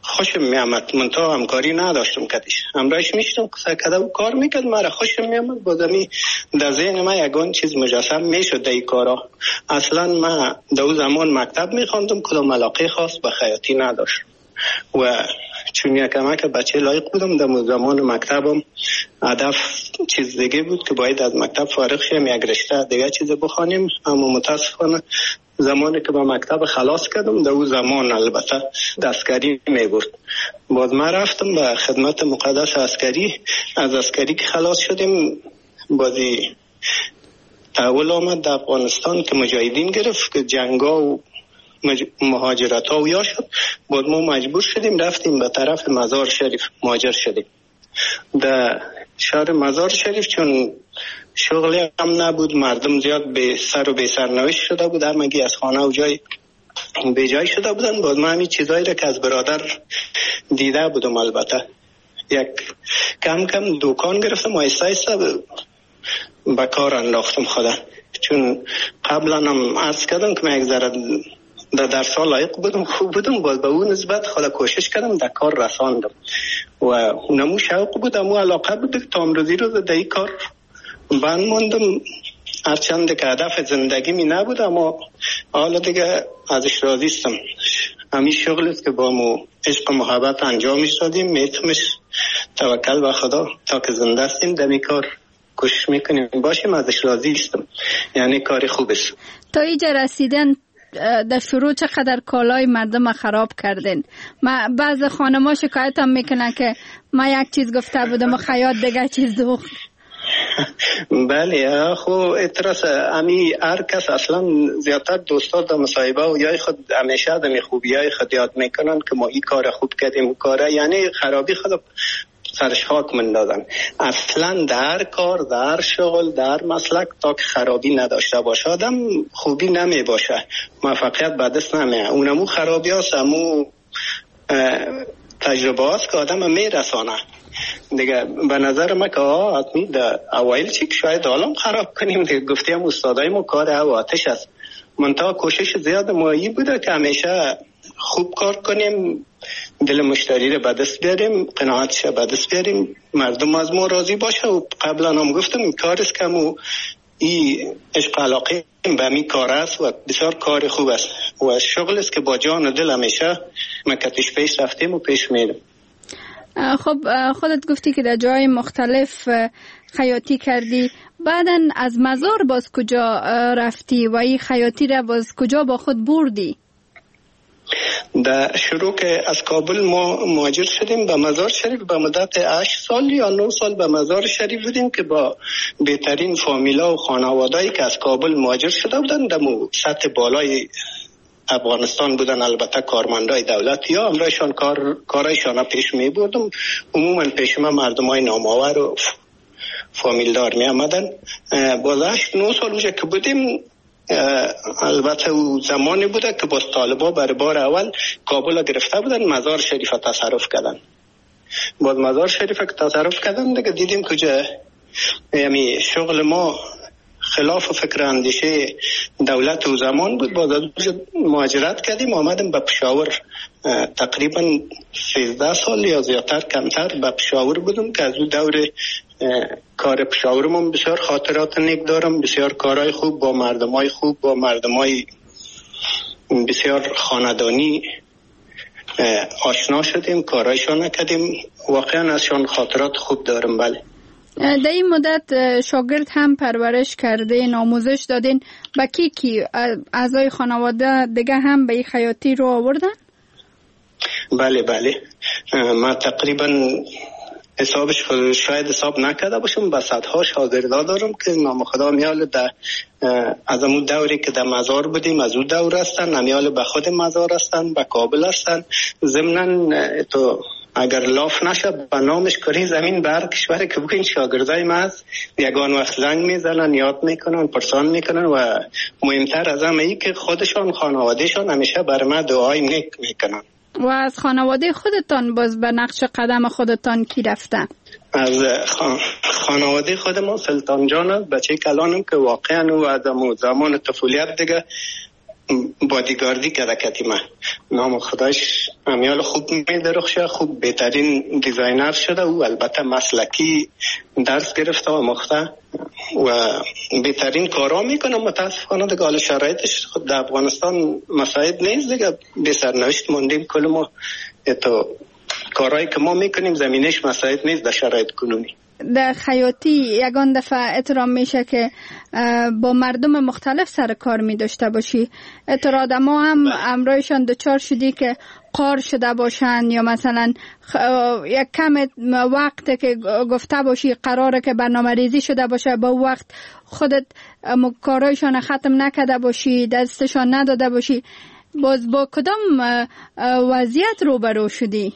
خوشم میامد، منتها همکاری نداشتم کدیش. همراهش میشتم کده و کار میکرد، مرا خوشم میامد. بازمی در ذهن ما یگان چیز مجسم میشد در این کارا. اصلا من در زمان مکتب میخواندم، کدام علاقه خاص به خیاطی نداشت و چون یکم که بچه لایق بودم در زمان مکتبم هدف چیز دیگه بود که باید از مکتب فارغ شیم، یک رشته دیگه چیز بخوانیم. اما متاسفانه زمانی که با مکتب خلاص کردم در اون زمان البته دستکاری میبرد. باز من رفتم به خدمت مقدس عسکری. از عسکری که خلاص شدیم بازی تحول آمد در افغانستان که مجاهدین گرفت که جنگا و مج... مهاجرت ها و یا شد. باز ما مجبور شدیم رفتیم به طرف مزار شریف مهاجر شدیم. در شهر مزار شریف چون شغلی هم نبود، مردم زیاد به سر و به سرنوشت شده بود، همگی از خانه و جای به جای شده بودن. باز من همین چیزایی را که از برادر دیده بودم البته یک کم کم دکان گرفتم و ایستا ایستا به کار انداختم خدا. چون قبلا هم عرض کردم که من یک ذره در درس ها لایق بودم، خوب بودم، باز به اون نسبت خدا کوشش کردم در کار رساندم و اونمو شوق بود، امو علاقه بود که تا امروزی روز در این کار بند موندم. هرچند که هدف زندگی می نبود اما حالا دیگه ازش راضیستم. همین شغل است که با مو عشق و محبت انجامش دادیم، میتمش توکل به خدا تا که زنده هستیم در این کار کوشش میکنیم باشیم، ازش راضیستم. یعنی کار خوب است. تا اینجا رسیدن در شروع چقدر کالای مردم خراب کردن؟ ما بعض خانما شکایت هم میکنن که ما یک چیز گفته بودم و خیاط دیگه چیز دوخت. بله خو اعتراض امی هر کس اصلا زیادتر دوستان در مصاحبه و یا خود همیشه دمی خوبی های خود یاد میکنن که ما این کار خوب کردیم کاره، یعنی خرابی خود سرش خاک مندازن. اصلا در کار در شغل در مسلک تا که خرابی نداشته باشه آدم خوبی نمی باشه، موفقیت به دست نمیه. اونمو خرابی هست، امو تجربه هست که آدم میرسانه دیگه. به نظر من که آتمی در اوایل چی که شاید حالا خراب کنیم دیگه، گفتیم استادای ما کار او آتش است. منتها کوشش زیاد مایی بوده که همیشه خوب کار کنیم، دل مشتری رو به دست بیاریم، قناعتش به دست بیاریم، مردم از ما راضی باشه. و قبلا هم گفتم این کار است که مو این عشق علاقه به می کار است و بسیار کار خوب است و شغل است که با جان و دل همیشه مکتش پیش رفتیم و پیش میریم. خب خودت گفتی که در جای مختلف خیاطی کردی، بعداً از مزار باز کجا رفتی و این خیاطی را باز کجا با خود بردی؟ در شروع که از کابل ما مهاجر شدیم به مزار شریف، به مدت هشت سال یا نه سال به مزار شریف بودیم که با بهترین فامیلا و خانوادهایی که از کابل مهاجر شده بودن در سطح بالای افغانستان بودن، البته کارمندای دولتی ها. امرایشان کار کارایشان پیش می بردم. عموما پیش ما مردم های نامآور و فامیلدار می آمدن. باز هشت نه سال اونجا که بودیم، البته او زمانی بوده که باز طالبا برای بار اول کابل گرفته بودن، مزار شریف تصرف کردن. باز مزار شریف که تصرف کردن دیگه دیدیم که یعنی شغل ما خلاف فکر اندیشه دولت و زمان بود. باز از مهاجرت کردیم، آمدیم به پشاور. تقریبا سیزده سال یا زیادتر کمتر به پشاور بودم که از اون دور کار پشاورم بسیار خاطرات نیک دارم، بسیار کارهای خوب با مردمای خوب، با مردمای بسیار خاندانی آشنا شدیم، کارهایشان کردیم، واقعا ازشان خاطرات خوب دارم. بله. در این مدت شاگرد هم پرورش کردین، آموزش دادین، با کی کی اعضای خانواده دیگه هم به این خیاطی رو آوردن؟ بله بله، ما تقریبا حسابش شاید حساب نکرده باشم، با صدها شاگردا دارم که نام خدا میال در از اون دوری که در مزار بودیم از اون دور هستن، نمیال به خود مزار هستن، به کابل هستن. ضمناً تو اگر لاف نشه به نامش کاری زمین بر کشور که بگین شاگردای ما هست، یگان وقت زنگ میزنن، یاد میکنن، پرسان میکنن و مهمتر از همه ای که خودشان خانوادهشان همیشه بر ما دعای نیک میکنن. و از خانواده خودتان باز به نقش قدم خودتان کی رفته؟ از خان... خانواده خود ما سلطان جان است، بچه کلانم که واقعا و از زمان طفولیت دیگه بادیگاردی کرده کتیمه نام خدایش امیال خوب می درخشه، خوب بهترین دیزاینر شده و البته مسلکی درس گرفته و مخته و بهترین کارا میکنه. متاسفانه دیگه حال شرایطش خود در افغانستان مساعد نیست دیگه، به سرنوشت موندیم. کل ما تو کارهایی که ما میکنیم زمینش مساعد نیست در شرایط کنونی. در خیاطی یگان دفعه اعتراض میشه که با مردم مختلف سر کار می داشته باشی. اعتراض ما هم امرایشان دچار شدی که قار شده باشن یا مثلا یک کم وقت که گفته باشی قراره که برنامه ریزی شده باشه با وقت خودت کارایشان ختم نکرده باشی، دستشان نداده باشی. باز با کدام وضعیت روبرو شدی؟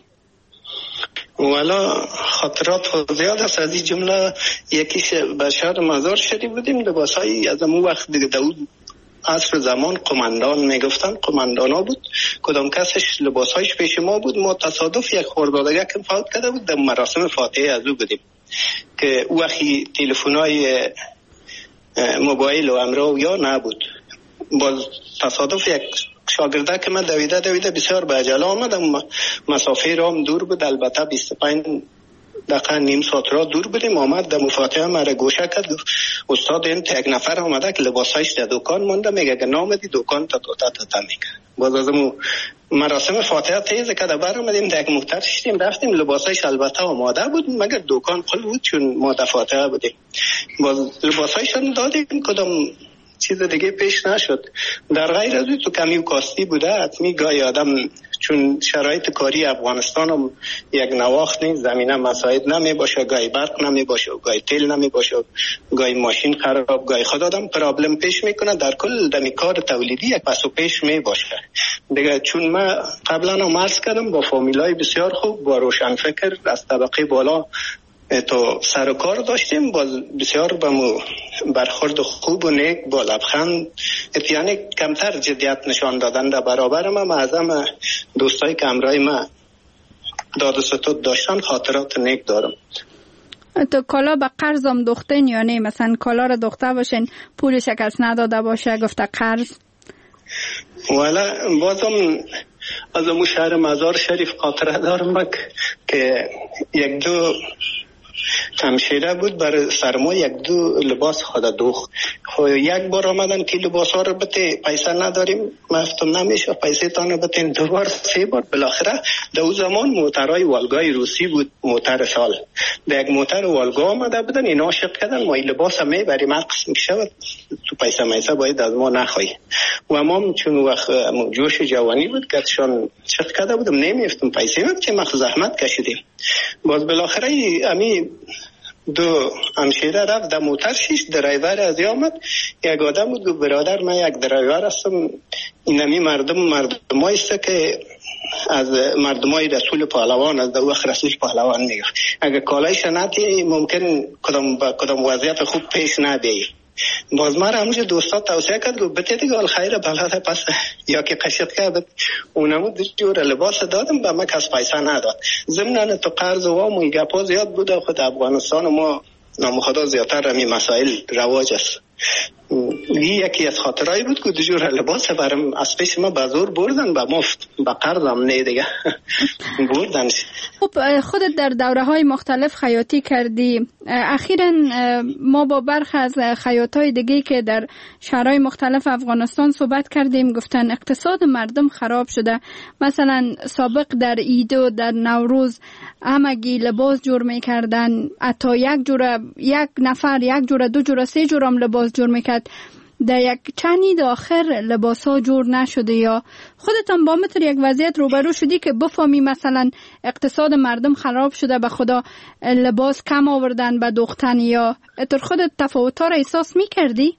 والا خاطرات زیاد است. از این جمله یکیش به شهر مزار شریف بودیم، لباسایی از اون وقت دیگه داود عصر زمان قماندان میگفتن، قماندان ها بود، کدام کسش لباسایش پیش ما بود. ما تصادف یک خوردادگه که فوت کرده بود در مراسم فاتحه از او بودیم که او وقتی تلفن‌های موبایل و امرو یا نبود. باز تصادف یک شاگرده که من دویده دویده بسیار به عجله آمدم، مسافه رام دور بود، البته بیست و پنج دقیقه نیم ساعت را دور بودیم. آمد در مفاتحه مرا گوشه کرد، استاد این تا یک نفر آمده که لباسایش در دکان مانده، میگه اگه نامدی دکان تا تا تا تا میگه. باز از مراسم فاتحه تیز که بر آمدیم در یک موتر شدیم رفتیم، لباسایش البته آماده بود مگر دکان قل بود چون ما در فاتحه بودیم. باز لباسایشان دادیم، کدام چیز دیگه پیش نشد. در غیر از تو کمی و کاستی بوده. حتمی گاهی آدم چون شرایط کاری افغانستان هم یک نواخت نیست، زمینه مساعد نمی باشه، گاهی برق نمی باشه، گاهی تیل نمی باشه، گاهی ماشین خراب، گاهی خود آدم پرابلم پیش میکنه. در کل دمی کار تولیدی یک پس و پیش می باشه دیگه. چون من قبلا هم عرض کردم با فامیلای بسیار خوب، با روشن فکر از طبقه بالا تو سر و کار داشتیم، باز بسیار با مو برخورد خوب و نیک با لبخند، یعنی کمتر جدیت نشان دادن در برابر ما. معظم دوستای که همراه ما داد و ستود داشتن خاطرات نیک دارم. تو کالا به قرض هم دوختین یا نه؟ مثلا کالا را دوخته باشین پول شکست نداده باشه گفته قرض؟ والا بازم از امو شهر مزار شریف خاطره دارم که یک دو همشیره بود بر سرما یک دو لباس خود دوخت. خو یک بار آمدن که لباس ها رو بته پیسه نداریم، مفتون نمیشه پیسه تانه بتین. دو بار سه بار بالاخره در اون زمان موترهای والگای روسی بود، موتر سال در یک موتر والگا آمده بودن، اینا عاشق کردن ما این لباس هم میبریم عقص میشه تو پیسه میسه باید از ما نخواهی. و ما چون وقت جوش جوانی بود کتشان چق کرده بودم نمیفتم پیسه بود که مخ زحمت کشیدیم. باز بالاخره امی دو همشیره رفت در موتر شیش درایور از آمد، یک آدم بود برادر من یک درایور هستم، اینمی مردم مردم هایسته که از مردم های رسول پهلوان از دو وقت رسول پهلوان میگه اگر کالای شناتی ممکن کدام با کدام وضعیت خوب پیش نبیه. باز من همونجا دوستا توصیه کرد گفت بته دیگه خیره بلده پس یا که قشق کرد اونمو جور لباس دادم به ما کس پیسه نداد. ضمن تو قرض و وام و گپا زیاد بوده، خود افغانستان ما نام خدا زیادتر همین مسائل رواج است. یکی از خاطرایی بود که جور لباس برام از پیش ما بازور بردن به مفت، به قرضم نه دیگه بردن. خب خودت در دوره های مختلف خیاطی کردی، اخیراً ما با برخی از خیاطای دیگه که در شهرهای مختلف افغانستان صحبت کردیم گفتن اقتصاد مردم خراب شده. مثلا سابق در عید و در نوروز همگی لباس جور میکردن، حتی یک جوره یک نفر یک جوره دو جوره سه جوره هم لباس جور میکرد. در یک چند عید آخر لباس ها جور نشده یا خودت هم با مثل یک وضعیت روبرو شدی که بفهمی مثلا اقتصاد مردم خراب شده به خدا لباس کم آوردن به دوختن، یا اتر خودت تفاوت ها را احساس میکردی؟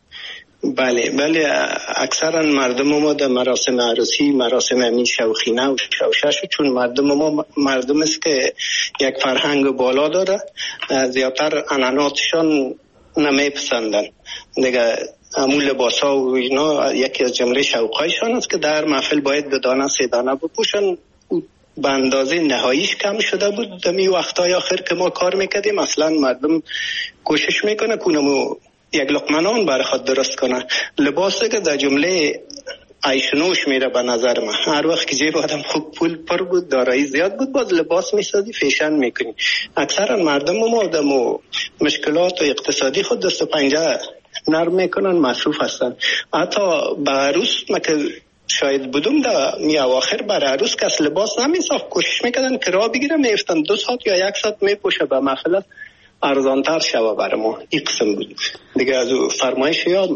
بله بله، اکثرا مردم ما در مراسم عروسی مراسم همین شوخینه و شوشش، چون مردم ما مردم است که یک فرهنگ بالا داره، زیادتر عنعناتشان نمیپسندن دیگه. همون لباس ها و اینا یکی از جمله شوقایشان است که در محفل باید به دانه سه دانه بپوشن. به اندازه نهاییش کم شده بود دمی وقتای آخر که ما کار میکردیم. اصلا مردم کوشش میکنه کنمو یک لقمه نان برای خود درست کنه. لباس که در جمله عیشنوش میره به نظر من. هر وقت که جیب آدم خوب پول پر بود، دارایی زیاد بود، باز لباس میسازی، فیشن میکنی. اکثرا مردم ما آدم و مشکلات و اقتصادی خود دست و پنجه نرم میکنن، مصروف هستن. حتی به عروس ما که شاید بودم در می اواخر بر عروس کس لباس نمیساخت، کوشش میکردن که را بگیره، میفتن دو ساعت یا یک ساعت میپوشه به محفل ارزانتر شوه برای ما. این قسم بود دیگه. از فرمایش یا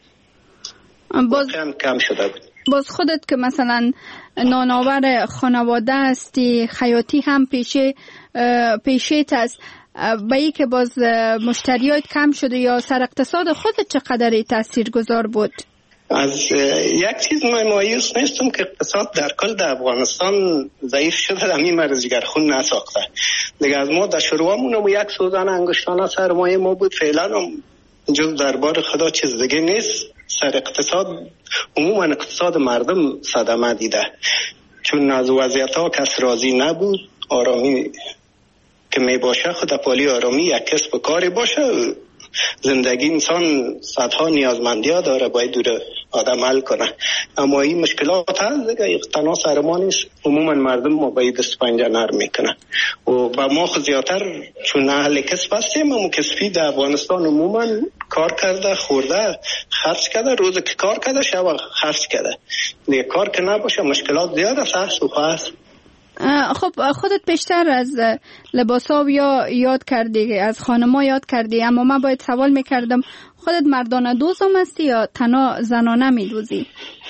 باز کم شده بود. باز خودت که مثلا نانآور خانواده هستی، خیاطی هم پیشه پیشیت است، با ای که باز مشتریات کم شده یا سر اقتصاد خودت چقدر تأثیر گذار بود؟ از یک چیز من مایوس نیستم که اقتصاد در کل در افغانستان ضعیف شده، همین مرز جگرخون نساخته دیگه. از ما در شروعمون یک سوزن انگشتانه سرمایه ما بود، فعلا هم جز دربار خدا چیز دیگه نیست. سر اقتصاد عموما اقتصاد مردم صدمه دیده، چون از وضعیت ها کس راضی نبود. آرامی که می باشه خود پالی آرامی یک کسب و کاری باشه. زندگی انسان صدها نیازمندی ها داره، باید دور آدم حل کنه. اما این مشکلات هست دیگه، تنها سر ما نیست. عموما مردم ما باید دست پنجه نرم میکنه و با ما زیادتر چون اهل کسب هستیم. اما کسبی در افغانستان عموما کار کرده، خورده، خرج کرده، روز که کار کرده شب خرج کرده دیگه. کار که نباشه مشکلات زیاد است و هست. خب خودت بیشتر از لباسا یا یاد کردی، از خانما یاد کردی، اما من باید سوال میکردم خودت مردانه دوز هم هستی یا تنها زنانه میدوزی؟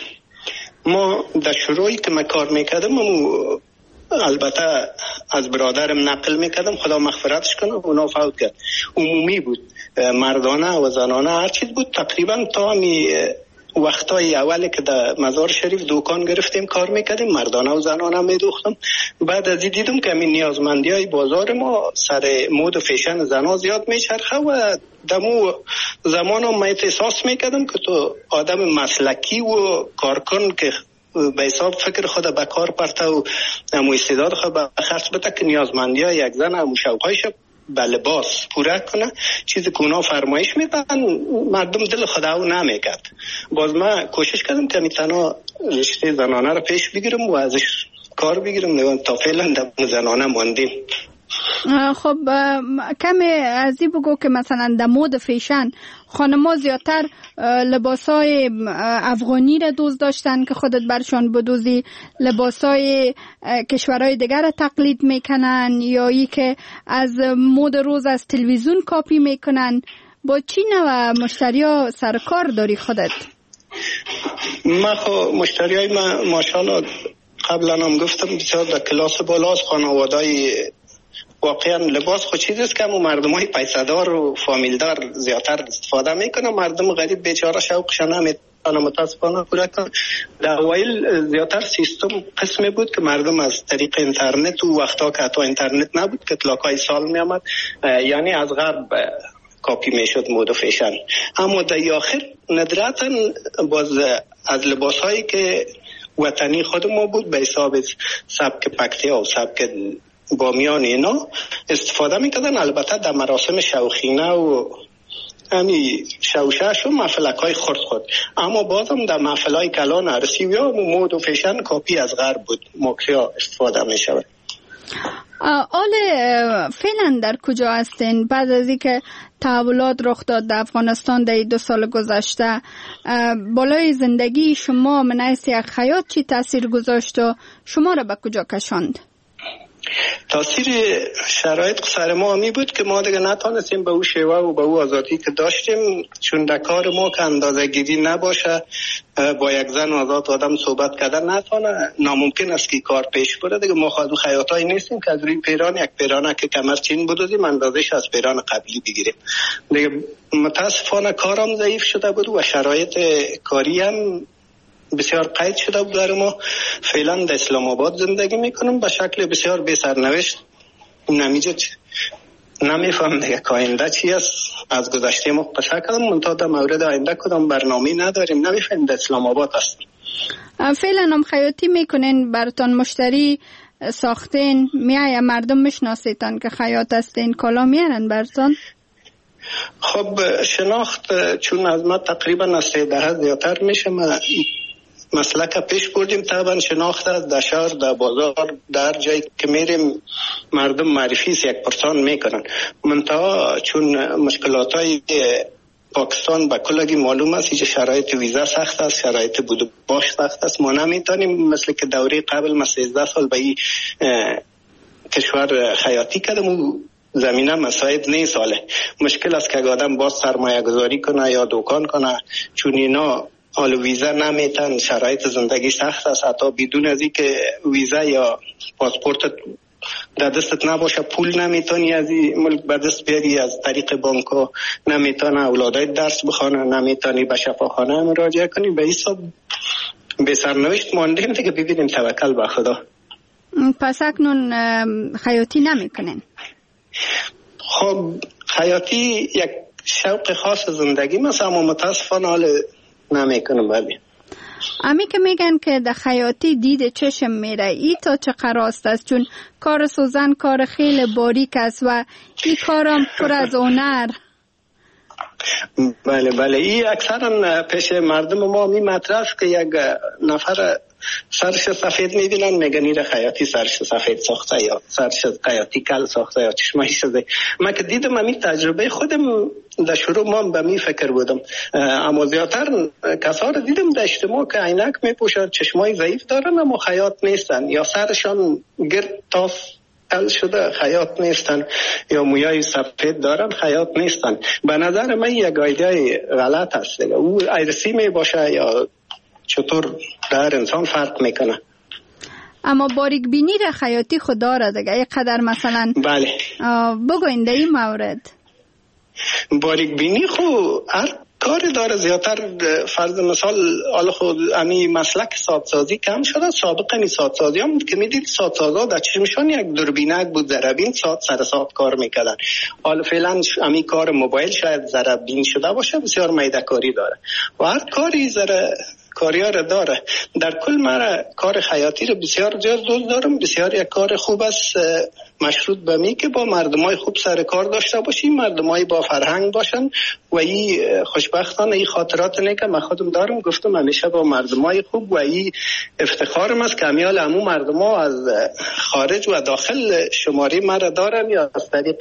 ما در شروعی که من کار میکردم البته از برادرم نقل میکردم، خدا مغفرتش کنه، اونا فوت کرد. عمومی بود، مردانه و زنانه هر چیز بود. تقریبا تا می وقتای اولی که در مزار شریف دکان گرفتیم کار میکردیم، مردانه و زنانه میدوختم. بعد از دیدم که همین نیازمندی های بازار ما سر مود و فیشن زنا زیاد میچرخه و دمو زمان هم من احساس میکردم که تو آدم مسلکی و کارکن که به حساب فکر خود به کار پرته و امو استعداد خود به خرج بده که نیازمندی های یک زن امو شوقایش به لباس پوره کنه، چیزی که اونا فرمایش میدن مردم دل خود او نمیکرد. باز من کوشش کردم که میتنا رشته زنانه رو پیش بگیرم و ازش کار بگیرم. تا فعلا در زنانه ماندیم. خب کمی ازی بگو که مثلا در مود فیشن خانما زیادتر لباسای افغانی را دوست داشتن که خودت برشان بدوزی، لباسای کشورهای دیگر را تقلید میکنن یا ای که از مود روز از تلویزیون کاپی میکنن؟ با چی نوع مشتری ها سرکار داری خودت؟ من خو مشتری های ما ماشاءالله قبلا هم گفتم بسیار در کلاس بالاست. خانوادای واقعا لباس خود چیز است که همون مردم های پیسدار و فامیلدار زیادتر استفاده میکنن. مردم غریب بیچاره شوقش نمیتونه متاسفانه پوره کنه. در اوایل زیادتر سیستم قسمی بود که مردم از طریق اینترنت و وقتا که حتی اینترنت نبود که اطلاق های سال میامد، یعنی از غرب کاپی میشد مود و فیشن. اما در آخر ندرتا باز از لباس هایی که وطنی خود ما بود به حساب سبک پکتیا و سبک بامیان اینا استفاده میکردن. البته در مراسم شوخینه و همی شوشش و محفلک های خورد خود، اما بازم در محفل های کلان عرسی یا مود و فیشن کاپی از غرب بود موکیا استفاده میشود. آل فعلا در کجا هستین بعد از اینکه تحولات رخ داد در افغانستان در دو سال گذشته؟ بالای زندگی شما من حیث یک خیاط چی تاثیر گذاشت و شما را به کجا کشاند؟ تاثیر شرایط سر ما همی بود که ما دیگه نتانستیم به او شیوه و به او آزادی که داشتیم، چون در کار ما که اندازه گیری نباشه با یک زن آزاد آدم صحبت کردن نتانه، ناممکن است که کار پیش بره دیگه. ما خود خیاطایی نیستیم که از روی پیران یک پیرانه که کمر چین بدوزیم اندازش از پیران قبلی بگیریم دیگه. متاسفانه کارم ضعیف شده بود و شرایط کاری هم بسیار قید شده بود در ما. فعلا در اسلام آباد زندگی میکنم به شکل بسیار بی سرنوشت. نمیجد نمیفهم دیگه که آینده چی است. از گذشته ما قصه کردم منتها در مورد آینده کدام برنامه نداریم، نمیفهم در اسلام آباد هست. فعلا هم خیاطی میکنین، براتان مشتری ساختین، میای مردم میشناسیتان که خیاط هستین، کالا میارن براتان؟ خب شناخت چون از ما تقریبا از سه دهه زیادتر میشه. من مسلک پیش بردیم. طبعا شناخت است در شهر، در بازار، در جایی که میریم مردم معرفی است، یک پرسان میکنن. منتها چون مشکلات های پاکستان به کلگی معلوم است که شرایط ویزا سخت است، شرایط بود باش سخت است، ما نمیتونیم مثل که دوره قبل ما سیزده سال به این کشور خیاطی کردم و زمینه مساعد نیست. حاله مشکل است که آدم باز سرمایه گذاری کنه یا دکان کنه، چون اینا حال ویزا نمیتن، شرایط زندگی سخت است. حتی بدون از اینکه ویزا یا پاسپورت در دستت نباشه پول نمیتونی از این ملک به دست بیاری، از طریق بانک ها نمیتونی اولادای درس بخونه، نمیتونی به شفاخانه مراجعه کنی. به حساب به سرنوشت ماندیم دیگه. ببینیم، توکل به خدا. پس اکنون خیاطی نمیکنین؟ خب خیاطی یک شوق خاص زندگی مثلا، اما متاسفانه حال نمیکنم. ولی امی که میگن که در خیاطی دید چشم میره، ای تا چه قراست است؟ چون کار سوزن کار خیلی باریک است و این کارم پر از هنر. بله بله، این اکثرا پیش مردم ما می مطرح است که یک نفر سرش سفید میبینن میگن این خیاطی سرش سفید ساخته یا سرش خیاطی کل ساخته یا چشمایی شده. من که دیدم همین تجربه خودم در شروع ما به می فکر بودم، اما زیادتر کسا رو دیدم در اجتماع که عینک میپوشن، چشمای ضعیف دارن اما خیاط نیستن، یا سرشان گرد تاف کل شده خیاط نیستن، یا مویای سفید دارن خیاط نیستن. به نظر من یک ایده غلط است. او ایرسی می باشه یا چطور در انسان فرق میکنه. اما باریک بینی را خیاطی خود داره دیگه، یک قدر مثلا. بله بگوین در این مورد. باریک بینی خو هر کاری داره. زیادتر فرض مثال حالا خود امی مسلک سادسازی کم شده. سابقا می سادسازی هم که میدید سادسازا در چشمشان یک دوربینک بود، ذره‌بین ساد سر ساد کار میکردن. حالا فعلا امی کار موبایل شاید ذره‌بین شده باشه، بسیار میده کاری داره و هر کاری ذره کاریا را داره. در کل من کار خیاطی رو بسیار زیاد دوست دارم. بسیار یک کار خوب است، مشروط به می که با مردمای خوب سر کار داشته باشیم، مردمای با فرهنگ باشن و این خوشبختانه این خاطرات نه که من خودم دارم. گفتم همیشه با مردمای خوب و این افتخارم است که امیال همون مردما از خارج و داخل شماره مرا دارن یا از طریق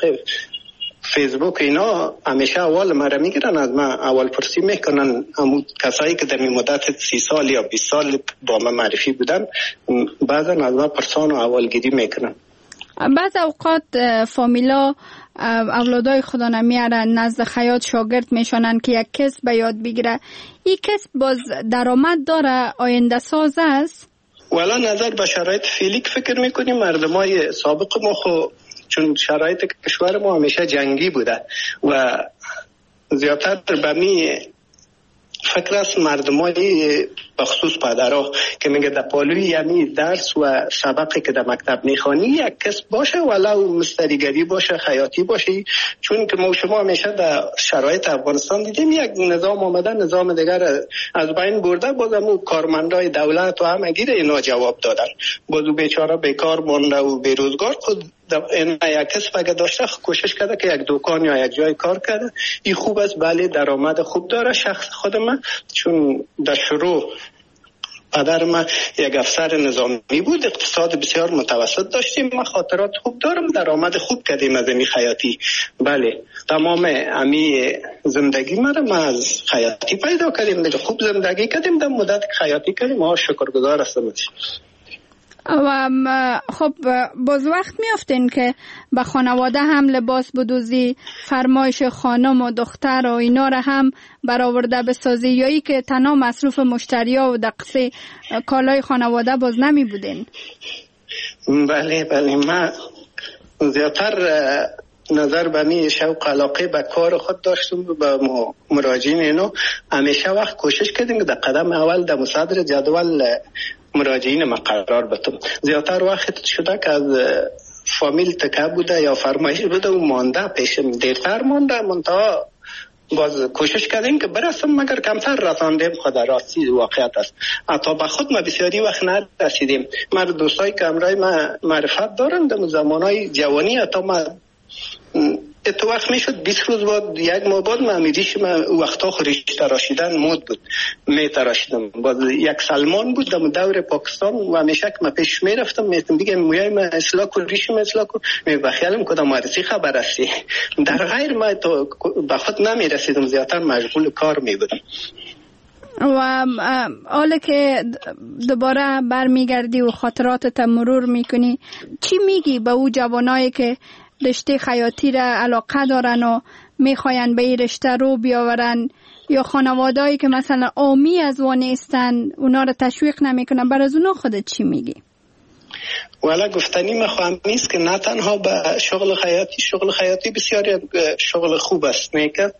فیسبوک اینا همیشه اول مرا میگیرن، از من اول پرسی میکنن. همون کسایی که در این مدت سی سال یا بیست سال با من معرفی بودن بعضا از من پرسان و اولگیری میکنن. بعض اوقات فامیلا اولادای خدا نمیارن نزد خیاط شاگرد میشونن که یک کسب به یاد بگیره. این کسب باز درآمد داره، آینده ساز است؟ والا نظر به شرایط فعلی که فکر میکنیم مردمای سابق ما خو چون شرایط کشور ما همیشه جنگی بوده و زیادتر به می فکر است مردمای بخصوص پدرها که میگه در پالوی یعنی درس و سبقی که در مکتب میخوانی یک کسب باشه، ولو مستریگری باشه، خیاطی باشه. چون که ما شما همیشه در شرایط افغانستان دیدیم یک نظام آمده نظام دیگر از بین برده، بازم کارمندای دولت و همه گیر اینا جواب دادن، بازو بیچاره بیکار مانده و بیروزگار. خود این یک کسب اگه داشته کوشش کرده که یک دکان یا یک جای کار کرده، این خوب است، بله درآمد خوب داره. شخص خود من چون در شروع پدر من یک افسر نظامی بود، اقتصاد بسیار متوسط داشتیم، من خاطرات خوب دارم، درآمد خوب کردیم از این خیاطی. بله تمام امی زندگی من ما از خیاطی پیدا کردیم، خوب زندگی کردیم در مدت خیاطی کردیم. ما شکرگزار هستم. و خب باز وقت میافتین که به خانواده هم لباس بدوزی، فرمایش خانم و دختر و اینا را هم برآورده بسازی، یا ای که تنها مصروف مشتریا و دقیقه کالای خانواده باز نمی بودین؟ بله بله، من زیادتر نظر به می شوق علاقه به کار خود داشتم. به مراجعین اینو همیشه وقت کوشش کردیم که در قدم اول در مصدر جدول مراجعین ما قرار بدم. زیادتر وقت شده که از فامیل تکه بوده یا فرمایش بوده و مانده پیشم، دیرتر مانده، منتها باز کوشش کردیم که برسم مگر کمتر رساندیم. خود راستی واقعیت است، حتی به خود ما بسیاری وقت نرسیدیم. من دوستایی که امرای ما معرفت دارن در زمانهای جوانی، حتی ما تو وقت میشد بیست روز بعد یک ماه بعد من ریش من وقتا ریش تراشیدن مود بود می تراشیدم. باز یک سلمان بود در دور پاکستان و همیشه که من پیش میرفتم میتونم بگم موی من اصلاح کن ریش من اصلاح کن می بخیالم کدام مرسی خبر هستی. در غیر من تو به خود نمیرسیدم، زیادتر مشغول کار می بودم. و حالا که دوباره برمیگردی و خاطراتت مرور میکنی، چی میگی به او جوانایی که رشته خیاطی را علاقه دارن و میخواین به این رشته رو بیاورن، یا خانوادهایی که مثلا عامی از وان نیستن اونا را تشویق نمیکنن، بر از اونا خودت چی میگی؟ والا گفتنی من خواهم نیست که نه تنها به شغل خیاطی، شغل خیاطی بسیار شغل خوب است نیکه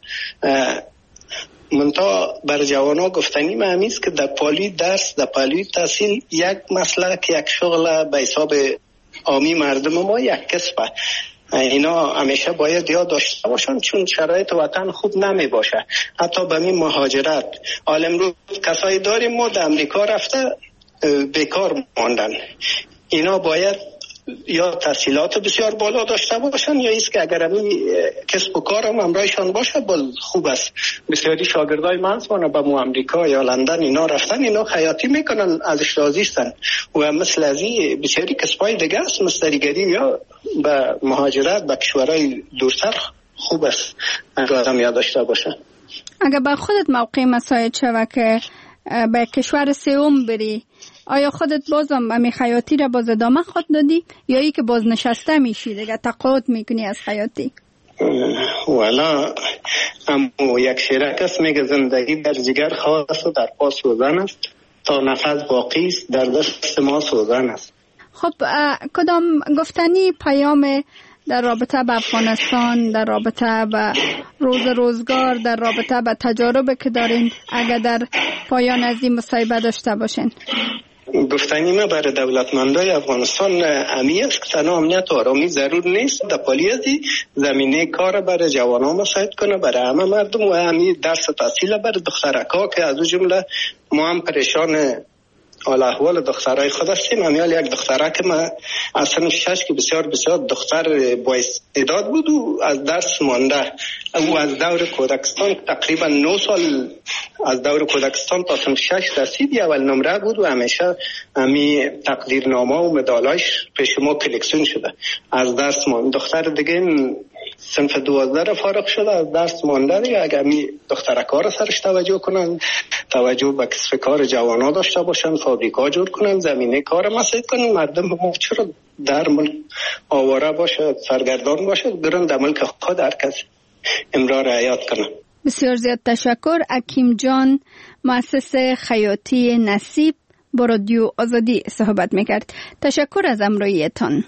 منتها بر جوانا گفتنی من همیست که در پالی درس، در پالی تحصیل یک مسلک، یک شغل به حساب عامی مردم ما یک کسبه. اینا همیشه باید یاد داشته باشن چون شرایط وطن خوب نمی باشه. حتی به این مهاجرت عالم رو کسایی داریم ما در امریکا رفته بیکار ماندن. اینا باید یا تحصیلات بسیار بالا داشته باشن یا ایست که اگر همین کسب و کار هم امرایشان باشه بل خوب است. بسیاری شاگردای من هستن به مو امریکا یا لندن اینا رفتن، اینا خیاطی میکنن ازش راضی هستن و مثل ازی بسیاری کسبای دیگه است مستریگری یا به مهاجرت به کشورهای دورتر خوب است آدم یاد داشته باشه. اگر به خودت موقع مساعد شوه که به کشور سوم بری، آیا خودت بازم امی خیاطی را باز ادامه خود دادی یا ای که باز نشسته میشی دیگه تقاعد میکنی از خیاطی؟ والا اما یک شیرک است میگه زندگی در جگر خواست و در پا سوزن است، تا نفس باقی است در دست ما سوزن است. خب کدام گفتنی پیام در رابطه به افغانستان، در رابطه به روز روزگار، در رابطه به تجارب که دارین اگر در پایان از این مصاحبه داشته باشین؟ گفتنی ما برای دولتمندای افغانستان امی است که تنها امنیت و آرامی ضرور نیست، در پالی ازی زمینه کار برای جوانان مساعد کنه برای همه مردم و امی درس تحصیل برای دخترکا که از او جمله ما هم پریشان حال احوال دخترای خود هستیم. همیال یک دختره که من از سن شش که بسیار بسیار دختر با استعداد بود و از درس مانده. او از دور کودکستان تقریبا نه سال از دور کودکستان تا سن شش رسید، اول نمره بود و همیشه همی تقدیرنامه و مدالایش پیش ما کلکسیون شده. از درس مانده. دختر دیگه صنف دوازده فارغ شده از درس مانده دیگه. اگر می دخترکا را سرش توجه کنن، توجه به کسب کار جوانا داشته باشن، فابریکا جور کنن، زمینه کار مساعد کنن، مردم ما چرا در ملک آواره باشه، سرگردان باشه، برن در ملک خود هر کس امرار حیات کنن. بسیار زیاد تشکر. حکیم جان، مؤسس خیاطی نصیب، با رادیو آزادی صحبت میکرد. تشکر از همراهیتان.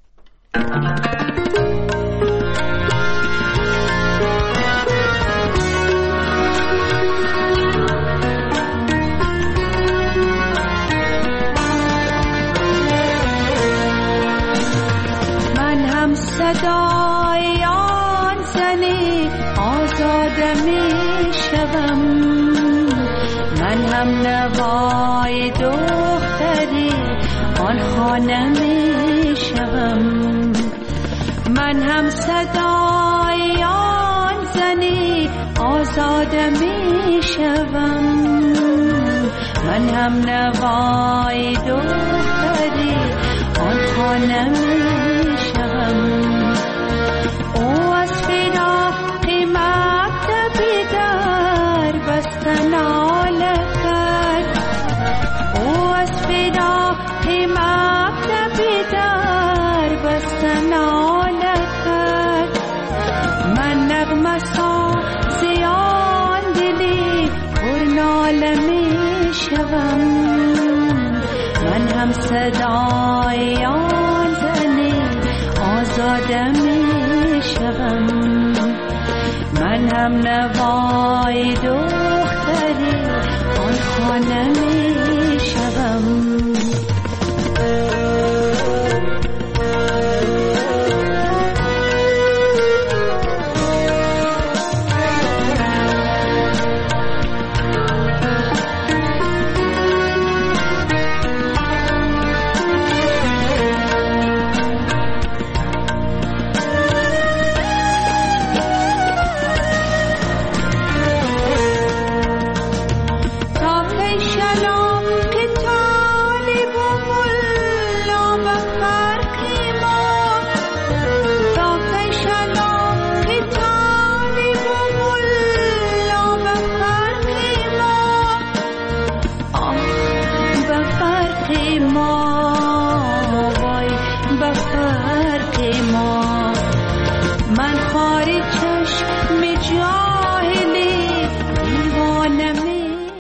صدای آن زنی آزاد می شوم، من هم نوای دختری آن خانه می شوم، من هم صدای آن زنی آزاد می شوم، من هم نوای دختری آن خانه می شوم. او از فراق مکتبی در بستن آله کرد، او از فراق مکتبی در بستن آله کرد، من نغمه سازی آن دلی پر ناله می شوم، من هم صدای آن زنی آزاده می شوم، من هم نوای دختری آن خانه می شوم.